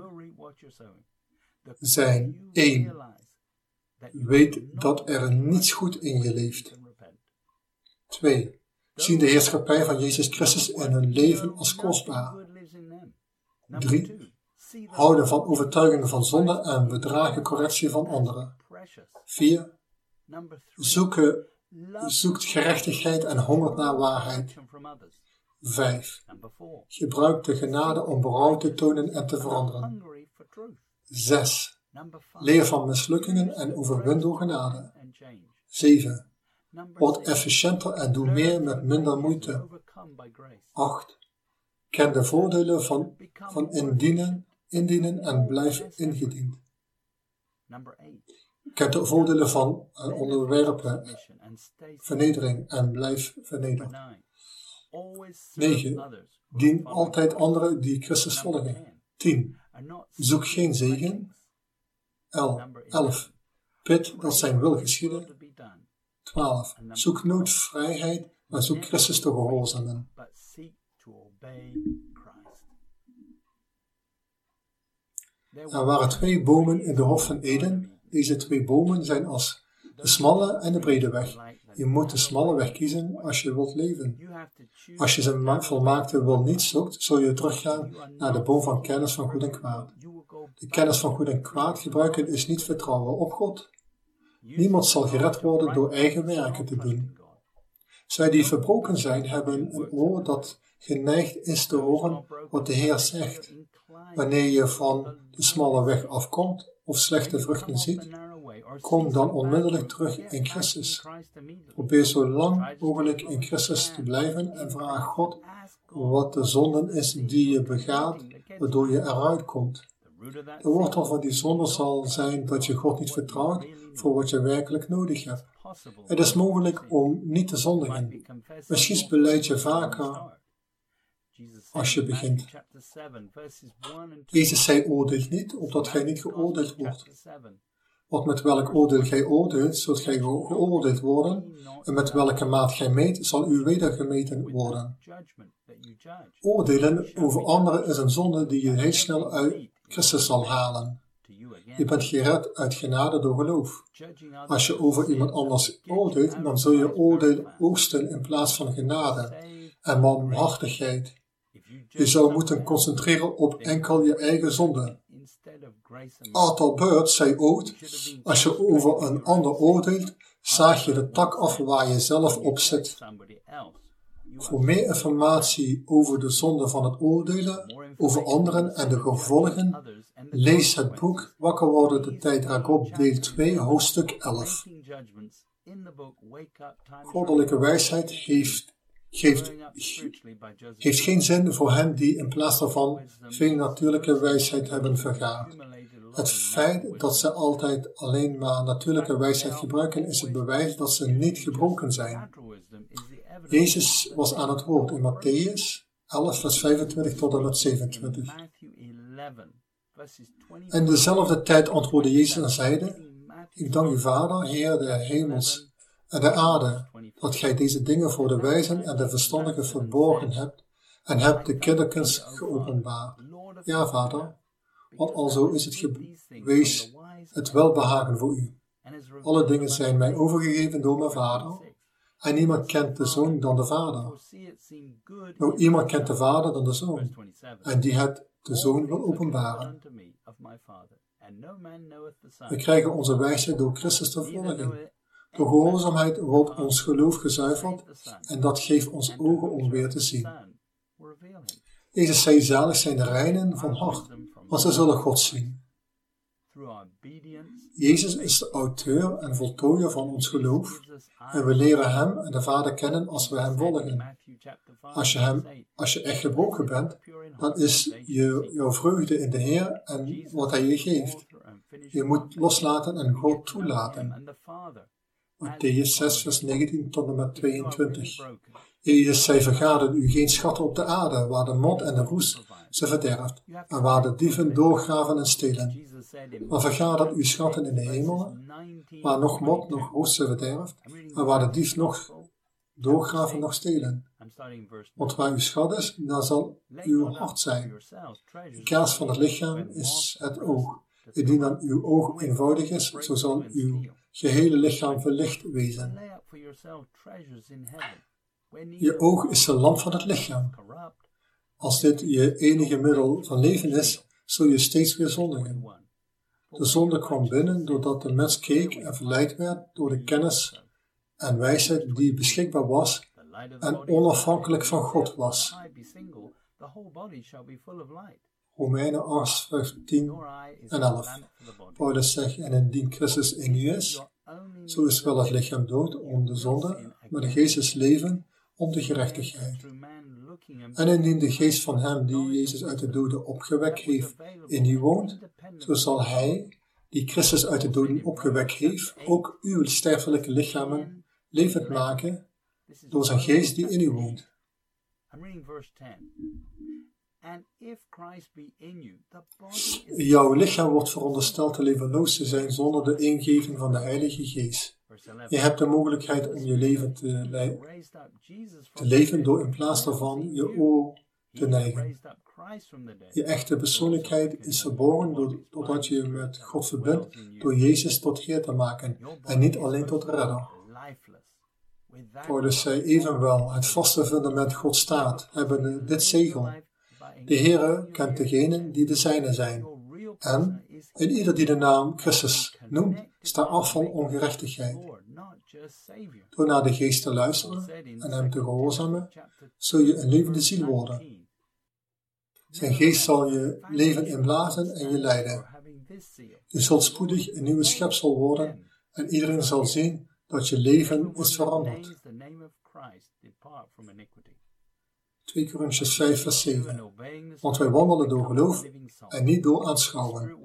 zijn 1. Weet dat er niets goed in je leeft. 2. Zien de heerschappij van Jezus Christus in hun leven als kostbaar. 3. Houden van overtuigingen van zonde en bedragen correctie van anderen. 4. Zoekt gerechtigheid en hongert naar waarheid. 5. Gebruik de genade om berouw te tonen en te veranderen. 6. Leer van mislukkingen en overwin door genade. 7. Word efficiënter en doe meer met minder moeite. 8. Ken de voordelen van indienen en blijf ingediend. Ken de voordelen van onderwerpen, vernedering en blijf vernederd. 9. Dien altijd anderen die Christus volgen. 10. Zoek geen zegen. 11. Bid dat zijn wil geschieden. 12. Zoek nooit vrijheid, maar zoek Christus te gehoorzamen. Er waren 2 bomen in de Hof van Eden. Deze 2 bomen zijn als de smalle en de brede weg. Je moet de smalle weg kiezen als je wilt leven. Als je zijn volmaakte wil niet zoekt, zul je teruggaan naar de boom van kennis van goed en kwaad. De kennis van goed en kwaad gebruiken is niet vertrouwen op God. Niemand zal gered worden door eigen werken te doen. Zij die verbroken zijn, hebben een oor dat geneigd is te horen wat de Heer zegt. Wanneer je van de smalle weg afkomt of slechte vruchten ziet, kom dan onmiddellijk terug in Christus. Probeer zo lang mogelijk in Christus te blijven en vraag God wat de zonde is die je begaat, waardoor je eruit komt. De wortel van die zonde zal zijn dat je God niet vertrouwt voor wat je werkelijk nodig hebt. Het is mogelijk om niet te zondigen. Misschien belijd je vaker als je begint. Jezus zei, oordeelt niet, opdat gij niet geoordeeld wordt. Want met welk oordeel gij oordeelt, zult gij geoordeeld worden, en met welke maat gij meet, zal u weder gemeten worden. Oordelen over anderen is een zonde die je heel snel uit Christus zal halen. Je bent gered uit genade door geloof. Als je over iemand anders oordeelt, dan zul je oordeel oogsten in plaats van genade en barmhartigheid. Je zou moeten concentreren op enkel je eigen zonde. Arthur Bird zei ooit, als je over een ander oordeelt, zaag je de tak af waar je zelf op zit. Voor meer informatie over de zonde van het oordelen over anderen en de gevolgen, lees het boek Wakker worden de tijd raakt op, deel 2, hoofdstuk 11. Goddelijke wijsheid heeft geen zin voor hen die in plaats daarvan veel natuurlijke wijsheid hebben vergaard. Het feit dat ze altijd alleen maar natuurlijke wijsheid gebruiken is het bewijs dat ze niet gebroken zijn. Jezus was aan het woord in Matthäus 11 vers 25 tot en met 27. In dezelfde tijd antwoordde Jezus en zeide: Ik dank u, Vader, Heer der hemels en der aarde, dat gij deze dingen voor de wijzen en de verstandigen verborgen hebt en hebt de kinderkens geopenbaard. Ja, Vader, want alzo is het geweest het welbehagen voor u. Alle dingen zijn mij overgegeven door mijn Vader, en niemand kent de Zoon dan de Vader. Nou, iemand kent de Vader dan de Zoon, en die het de Zoon wil openbaren. We krijgen onze wijsheid door Christus te volgen. Door gehoorzaamheid wordt ons geloof gezuiverd en dat geeft ons ogen om weer te zien. Jezus zei: zalig zijn de reinen van hart, want ze zullen God zien. Jezus is de auteur en voltooier van ons geloof en we leren Hem en de Vader kennen als we Hem volgen. Als je echt gebroken bent, dan is jouw vreugde in de Heer en wat Hij je geeft. Je moet loslaten en God toelaten. Matthäus 6 vers 19 tot en met 22. Jezus zei: vergaden u geen schatten op de aarde, waar de mot en de roest ze verderft, en waar de dieven doorgraven en stelen. Maar vergaden uw schatten in de hemelen, waar nog mot nog roest ze verderft, en waar de dief nog doorgraven nog stelen. Want waar uw schat is, daar zal uw hart zijn. De kaars van het lichaam is het oog. Indien dan uw oog eenvoudig is, zo zal uw gehele lichaam verlicht wezen. Je oog is de lamp van het lichaam. Als dit je enige middel van leven is, zul je steeds weer zondigen. De zonde kwam binnen doordat de mens keek en verleid werd door de kennis en wijsheid die beschikbaar was en onafhankelijk van God was. Romeinen 8, vers 10 en 11. Paulus zegt: en indien Christus in u is, zo is wel het lichaam dood om de zonde, maar de geest is leven om de gerechtigheid. En indien de geest van hem die Jezus uit de doden opgewekt heeft in u woont, zo zal hij, die Christus uit de doden opgewekt heeft, ook uw sterfelijke lichamen levend maken door zijn geest die in u woont. Jouw lichaam wordt verondersteld te levenloos te zijn zonder de ingeving van de Heilige Geest. Je hebt de mogelijkheid om je leven te leven door in plaats daarvan je oor te neigen. Je echte persoonlijkheid is verborgen doordat je met God verbindt door Jezus tot Heer te maken en niet alleen tot redder. Paulus zei evenwel: het vaste fundament God staat, hebben dit zegel. De Heere kent degenen die de zijne zijn. En in ieder die de naam Christus noemt, staat af van ongerechtigheid. Door naar de Geest te luisteren en hem te gehoorzamen, zul je een levende ziel worden. Zijn Geest zal je leven inblazen en je leiden. Je zult spoedig een nieuwe schepsel worden en iedereen zal zien dat je leven is veranderd. 2 Korintiërs 5 vers 7. Want wij wandelen door geloof en niet door aanschouwen.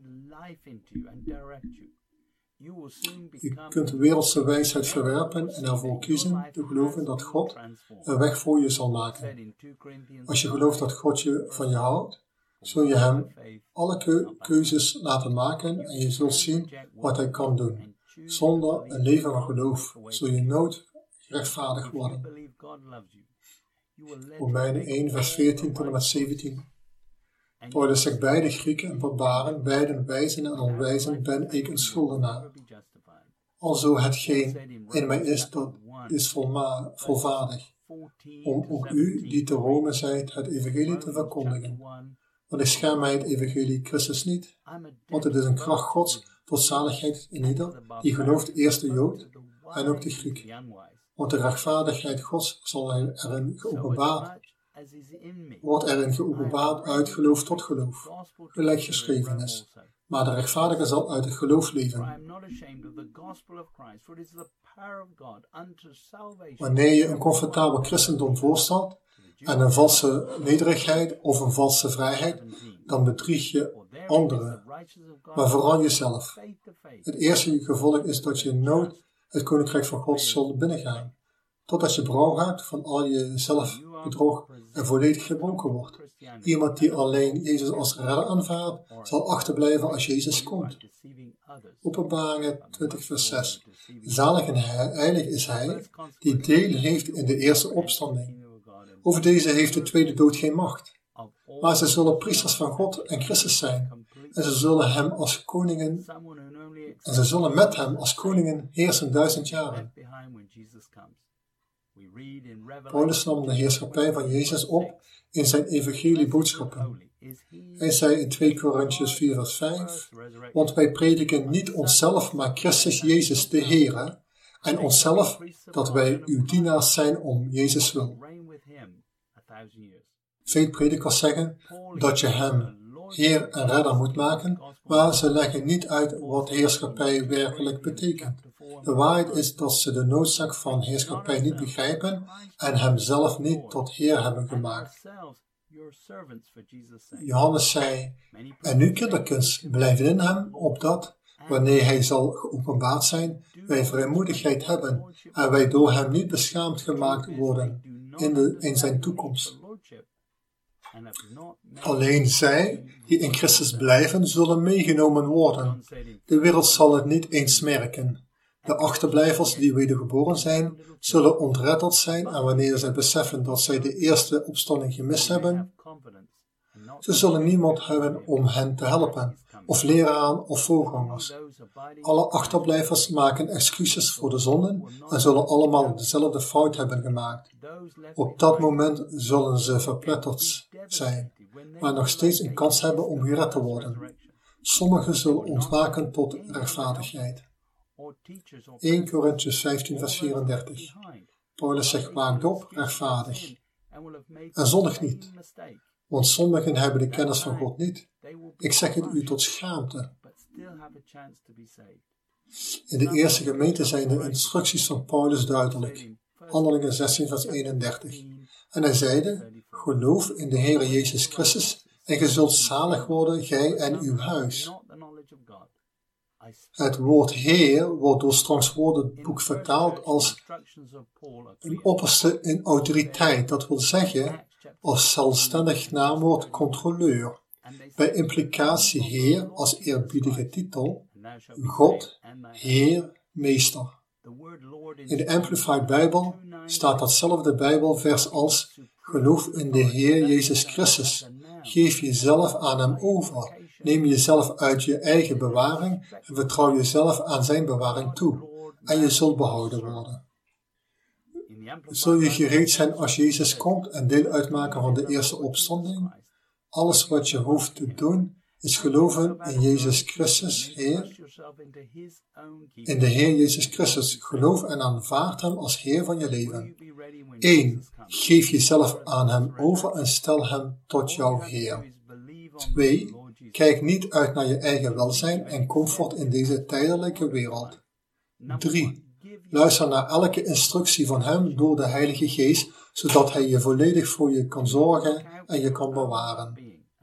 Je kunt de wereldse wijsheid verwerpen en ervoor kiezen te geloven dat God een weg voor je zal maken. Als je gelooft dat God van je houdt, zul je hem alle keuzes laten maken en je zult zien wat hij kan doen. Zonder een leven van geloof zul je nooit rechtvaardig worden. Romeinen 1 vers 14 tot en met 17. Paulus zegt: beide Grieken en barbaren, beiden wijzen en onwijzen, ben ik een schuldenaar. Alzo hetgeen in mij is, dat is volvaardig, om ook u, die te Rome zijt, het evangelie te verkondigen. Want ik schaam mij het evangelie Christus niet, want het is een kracht Gods tot zaligheid in ieder, die gelooft, eerst de Jood, en ook de Griek. Want de rechtvaardigheid Gods wordt erin geopenbaard uit geloof tot geloof, gelijk geschreven is. Maar de rechtvaardige zal uit het geloof leven. Wanneer je een comfortabel christendom voorstelt en een valse nederigheid of een valse vrijheid, dan bedrieg je anderen, maar vooral jezelf. Het eerste gevolg is dat je nooit het koninkrijk van God zult binnengaan, totdat je berouw hebt van al je zelfbedrog en volledig gebroken wordt. Iemand die alleen Jezus als redder aanvaardt, zal achterblijven als Jezus komt. Openbaringen 20 vers 6. Zalig en heilig is hij die deel heeft in de eerste opstanding. Over deze heeft de tweede dood geen macht. Maar ze zullen priesters van God en Christus zijn. En ze zullen met hem als koningen heersen 1000 jaren. Paulus nam de heerschappij van Jezus op in zijn evangelieboodschappen. Hij zei in 2 Korintiërs 4 vers 5, want wij prediken niet onszelf, maar Christus Jezus de Heere, en onszelf dat wij uw dienaars zijn om Jezus wil. Veel predikers zeggen dat je hem Heer en Redder moet maken, maar ze leggen niet uit wat heerschappij werkelijk betekent. De waarheid is dat ze de noodzaak van heerschappij niet begrijpen en hem zelf niet tot Heer hebben gemaakt. Johannes zei, en nu kinderkens, blijven in hem, opdat, wanneer hij zal geopenbaard zijn, wij vrijmoedigheid hebben en wij door hem niet beschaamd gemaakt worden in zijn toekomst. Alleen zij die in Christus blijven, zullen meegenomen worden. De wereld zal het niet eens merken. De achterblijvers die wedergeboren zijn, zullen ontredderd zijn en wanneer zij beseffen dat zij de eerste opstanding gemist hebben, ze zullen niemand hebben om hen te helpen, of leraren of voorgangers. Alle achterblijvers maken excuses voor de zonden en zullen allemaal dezelfde fout hebben gemaakt. Op dat moment zullen ze verpletterd zijn, maar nog steeds een kans hebben om gered te worden. Sommigen zullen ontwaken tot rechtvaardigheid. 1 Korintiërs 15 vers 34. Paulus zegt, waakt op, rechtvaardig. En zondig niet, want sommigen hebben de kennis van God niet. Ik zeg het u tot schaamte. In de eerste gemeente zijn de instructies van Paulus duidelijk. Handelingen 16 vers 31. En hij zeide, geloof in de Heere Jezus Christus en ge zult zalig worden, gij en uw huis. Het woord Heer wordt door Strongs Woordenboek vertaald als een opperste in autoriteit, dat wil zeggen als zelfstandig naamwoord controleur. Bij implicatie Heer als eerbiedige titel, God, Heer, Meester. In de Amplified Bijbel staat datzelfde Bijbelvers als geloof in de Heer Jezus Christus. Geef jezelf aan hem over. Neem jezelf uit je eigen bewaring en vertrouw jezelf aan zijn bewaring toe. En je zult behouden worden. Zul je gereed zijn als Jezus komt en deel uitmaken van de eerste opstanding? Alles wat je hoeft te doen is geloven in Jezus Christus, Heer. In de Heer Jezus Christus. Geloof en aanvaard hem als Heer van je leven. 1. Geef jezelf aan hem over en stel hem tot jouw Heer. 2. Kijk niet uit naar je eigen welzijn en comfort in deze tijdelijke wereld. 3. Luister naar elke instructie van hem door de Heilige Geest, zodat hij je volledig voor je kan zorgen en je kan bewaren.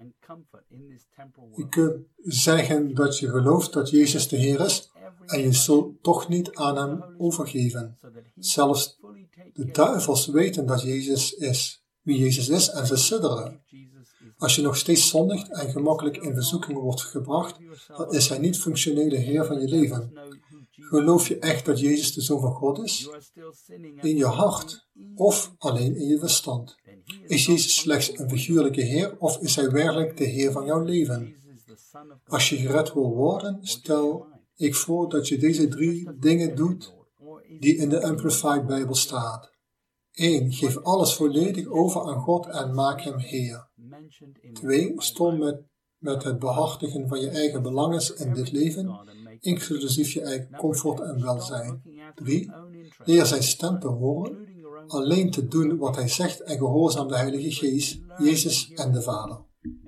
Je kunt zeggen dat je gelooft dat Jezus de Heer is en je zult toch niet aan hem overgeven. Zelfs de duivels weten dat Jezus is, wie Jezus is en ze sidderen. Als je nog steeds zondigt en gemakkelijk in verzoeking wordt gebracht, dan is hij niet functionele Heer van je leven. Geloof je echt dat Jezus de Zoon van God is? In je hart of alleen in je verstand? Is Jezus slechts een figuurlijke Heer of is hij werkelijk de Heer van jouw leven? Als je gered wil worden, stel ik voor dat je deze 3 dingen doet die in de Amplified Bijbel staat. 1. Geef alles volledig over aan God en maak hem Heer. 2. Stop met het behartigen van je eigen belangen in dit leven, inclusief je eigen comfort en welzijn. 3. Leer zijn stem te horen, alleen te doen wat hij zegt en gehoorzaam de Heilige Geest, Jezus en de Vader.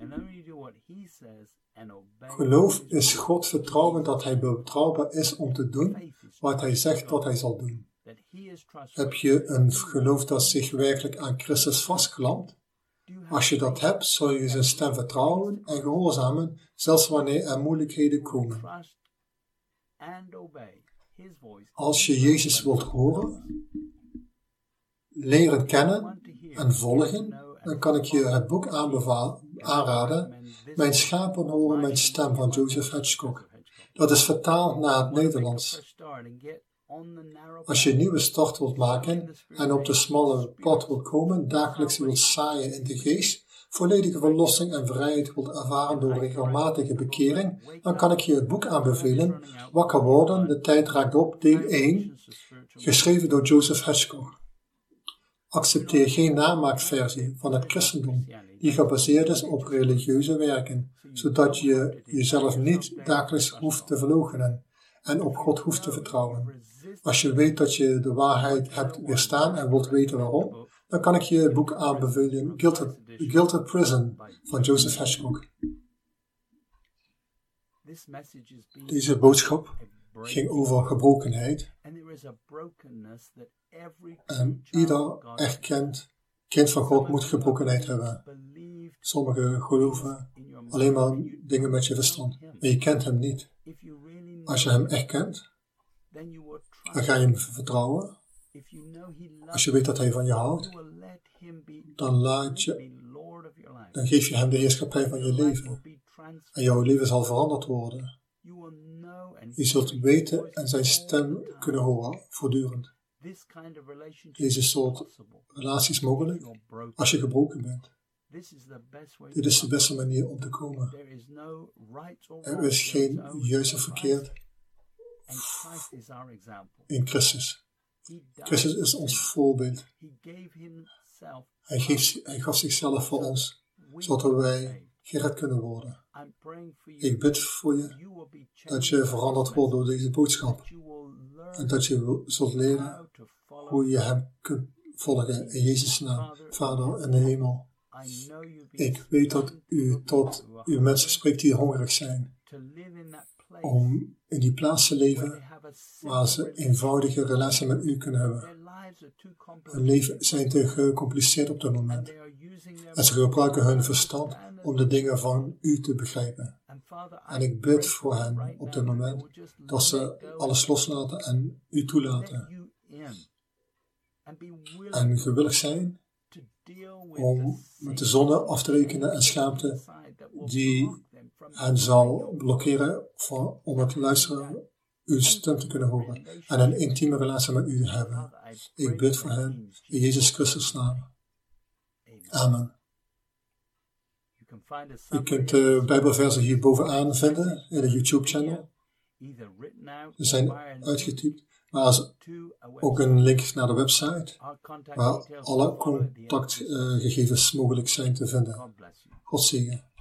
Geloof is God vertrouwen dat hij betrouwbaar is om te doen wat hij zegt wat hij zal doen. Heb je een geloof dat zich werkelijk aan Christus vastklampt? Als je dat hebt, zul je zijn stem vertrouwen en gehoorzamen, zelfs wanneer er moeilijkheden komen. Als je Jezus wilt horen, leren kennen en volgen, dan kan ik je het boek aanraden, Mijn schapen horen mijn stem van Joseph Hedgecock. Dat is vertaald naar het Nederlands. Als je een nieuwe start wilt maken en op de smalle pad wilt komen, dagelijks wilt zaaien in de geest, volledige verlossing en vrijheid wilt ervaren door regelmatige bekering, dan kan ik je het boek aanbevelen, Wakker worden, de tijd raakt op, deel 1, geschreven door Joseph Hedgecock. Accepteer geen namaakversie van het christendom, die gebaseerd is op religieuze werken, zodat je jezelf niet dagelijks hoeft te verloochenen en op God hoeft te vertrouwen. Als je weet dat je de waarheid hebt weerstaan en wilt weten waarom, dan kan ik je het boek aanbevelen, Guilted Prison van Joseph Hedgecock. Deze boodschap ging over gebrokenheid en ieder erkend kind van God moet gebrokenheid hebben. Sommigen geloven alleen maar dingen met je verstand, maar je kent hem niet. Als je hem echt kent, dan ga je hem vertrouwen. Als je weet dat hij van je houdt, dan geef je hem de heerschappij van je leven. En jouw leven zal veranderd worden. Je zult weten en zijn stem kunnen horen, voortdurend. Deze soort relaties mogelijk als je gebroken bent. Dit is de beste manier om te komen. Er is geen juist of verkeerd in Christus. Christus is ons voorbeeld. Hij gaf zichzelf voor ons, zodat wij gered kunnen worden. Ik bid voor je dat je veranderd wordt door deze boodschap. En dat je zult leren hoe je hem kunt volgen in Jezus' naam, Vader in de hemel. Ik weet dat u tot uw mensen spreekt die hongerig zijn, om in die plaats te leven waar ze eenvoudige relatie met u kunnen hebben. Hun leven zijn te gecompliceerd op dit moment. En ze gebruiken hun verstand om de dingen van u te begrijpen. En ik bid voor hen op dit moment dat ze alles loslaten en u toelaten. En gewillig zijn om met de zonde af te rekenen en schaamte die hen zal blokkeren om het luisteren, uw stem te kunnen horen en een intieme relatie met u te hebben. Ik bid voor hen in Jezus Christus' naam. Amen. Je kunt de Bijbelversen hier bovenaan vinden in de YouTube-channel. Ze zijn uitgetypt, maar er is ook een link naar de website waar alle contactgegevens mogelijk zijn te vinden. God zegen.